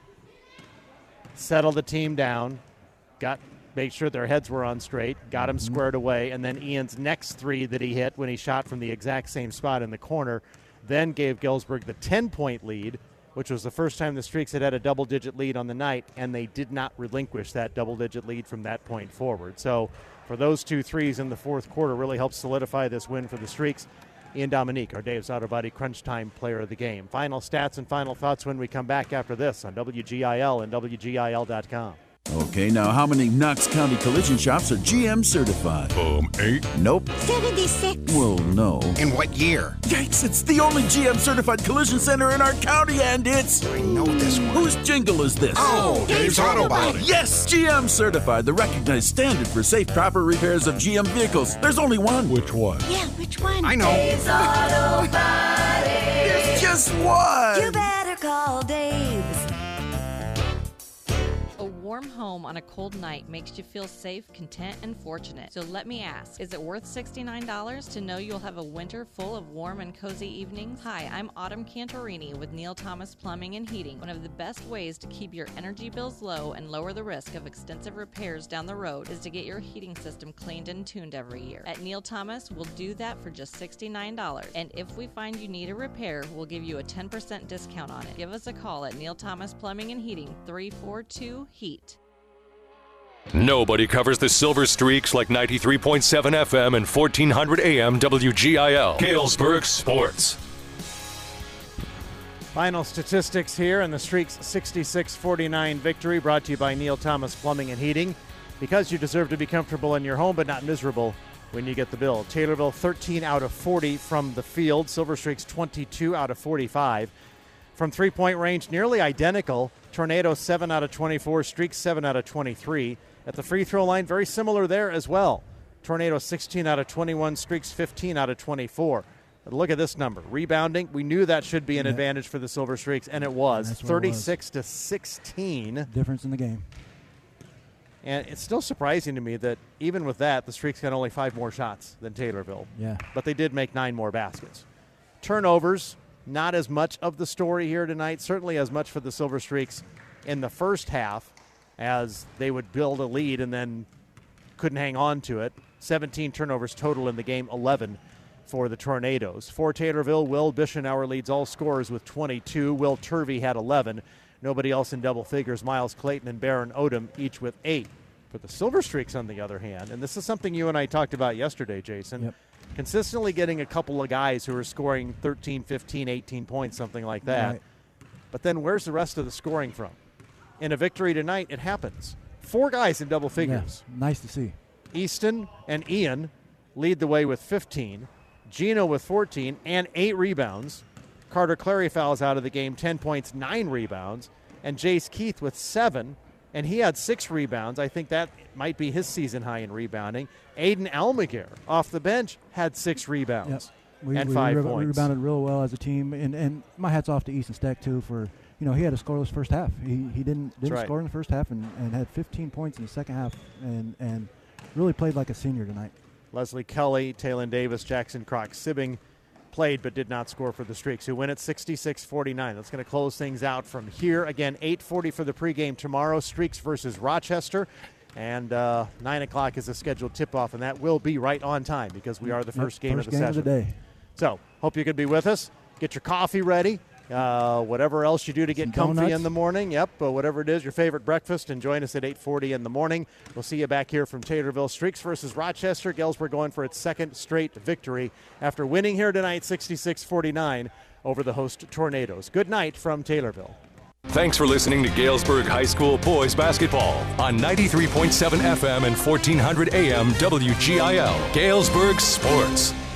C: Settled the team down, got made sure their heads were on straight, got them squared away, and then Ian's next three that he hit when he shot from the exact same spot in the corner then gave Galesburg the ten-point lead, which was the first time the Streaks had had a double-digit lead on the night, and they did not relinquish that double-digit lead from that point forward. So for those two threes in the fourth quarter really helped solidify this win for the Streaks. Ian Dominique, our Dave's Auto Body Crunch Time player of the game. Final stats and final thoughts when we come back after this on W G I L and W G I L dot com.
K: Okay, now how many Knox County collision shops are G M certified?
B: Um, eight.
K: Nope.
G: seventy-six.
K: Well, no.
L: In what year?
K: Yikes, it's the only G M certified collision center in our county, and it's...
L: I know this one.
K: Whose jingle is this?
L: Oh, Dave's Auto Body.
K: Yes, G M certified, the recognized standard for safe, proper repairs of G M vehicles. There's only one.
B: Which one?
G: Yeah, which one?
L: I know.
G: Dave's Auto Body.
K: There's just one.
G: You better call Dave's.
R: A warm home on a cold night makes you feel safe, content, and fortunate. So let me ask, is it worth sixty-nine dollars to know you'll have a winter full of warm and cozy evenings? Hi, I'm Autumn Cantorini with Neil Thomas Plumbing and Heating. One of the best ways to keep your energy bills low and lower the risk of extensive repairs down the road is to get your heating system cleaned and tuned every year. At Neil Thomas, we'll do that for just sixty-nine dollars. And if we find you need a repair, we'll give you a ten percent discount on it. Give us a call at Neil Thomas Plumbing and Heating, three four two HEAT.
A: Nobody covers the Silver Streaks like ninety-three point seven F M and fourteen hundred A M W G I L. Galesburg Sports.
C: Final statistics here in the Streaks sixty-six forty-nine victory, brought to you by Neil Thomas Plumbing and Heating. Because you deserve to be comfortable in your home but not miserable when you get the bill. Taylorville thirteen out of forty from the field. Silver Streaks twenty-two out of forty-five. From three-point range, nearly identical. Tornado seven out of twenty-four, Streaks seven out of twenty-three. At the free throw line, very similar there as well. Tornado sixteen out of twenty-one, Streaks fifteen out of twenty-four. But look at this number. Rebounding, we knew that should be an yeah. advantage for the Silver Streaks, and it was. thirty-six to sixteen.
D: Difference in the game.
C: And it's still surprising to me that even with that, the Streaks got only five more shots than Taylorville.
D: Yeah.
C: But they did make nine more baskets. Turnovers, not as much of the story here tonight. Certainly as much for the Silver Streaks in the first half, as they would build a lead and then couldn't hang on to it. seventeen turnovers total in the game, eleven for the Tornadoes. For Taylorville, Will Bischenauer leads all scorers with twenty-two. Will Turvey had eleven. Nobody else in double figures. Miles Clayton and Baron Odom each with eight. For the Silver Streaks, on the other hand, and this is something you and I talked about yesterday, Jason,
D: yep.
C: consistently getting a couple of guys who are scoring thirteen, fifteen, eighteen points, something like that.
D: Right.
C: But then where's the rest of the scoring from? In a victory tonight, it happens. Four guys in double figures.
D: Yeah, nice to see.
C: Easton and Ian lead the way with fifteen. Gino with fourteen and eight rebounds. Carter Clary fouls out of the game, ten points, nine rebounds. And Jace Keith with seven, and he had six rebounds. I think that might be his season high in rebounding. Aiden Almaguer off the bench had six rebounds
D: yep. we,
C: and
D: we
C: five
D: re-
C: points.
D: We rebounded real well as a team, and, and my hat's off to Easton Steck, too, for – you know, he had a scoreless first half. He he didn't didn't
C: right.
D: score in the first half and, and had fifteen points in the second half and, and really played like a senior tonight.
C: Leslie Kelly, Taylon Davis, Jackson Croc-Sibbing played but did not score for the Streaks, who win at sixty-six forty-nine. That's going to close things out from here. Again, eight forty for the pregame tomorrow. Streaks versus Rochester. And uh, nine o'clock is a scheduled tip-off, and that will be right on time because we are the first game
D: first
C: of the
D: game
C: session.
D: Of the day.
C: So, hope you can be with us. Get your coffee ready. Uh, whatever else you do to get
D: Some
C: comfy
D: donuts.
C: in the morning. Yep, uh, whatever it is, your favorite breakfast, and join us at eight forty in the morning. We'll see you back here from Taylorville. Streaks versus Rochester. Galesburg going for its second straight victory after winning here tonight sixty-six forty-nine over the host Tornadoes. Good night from Taylorville.
A: Thanks for listening to Galesburg High School boys basketball on ninety-three point seven F M and fourteen hundred A M W G I L. Galesburg Sports.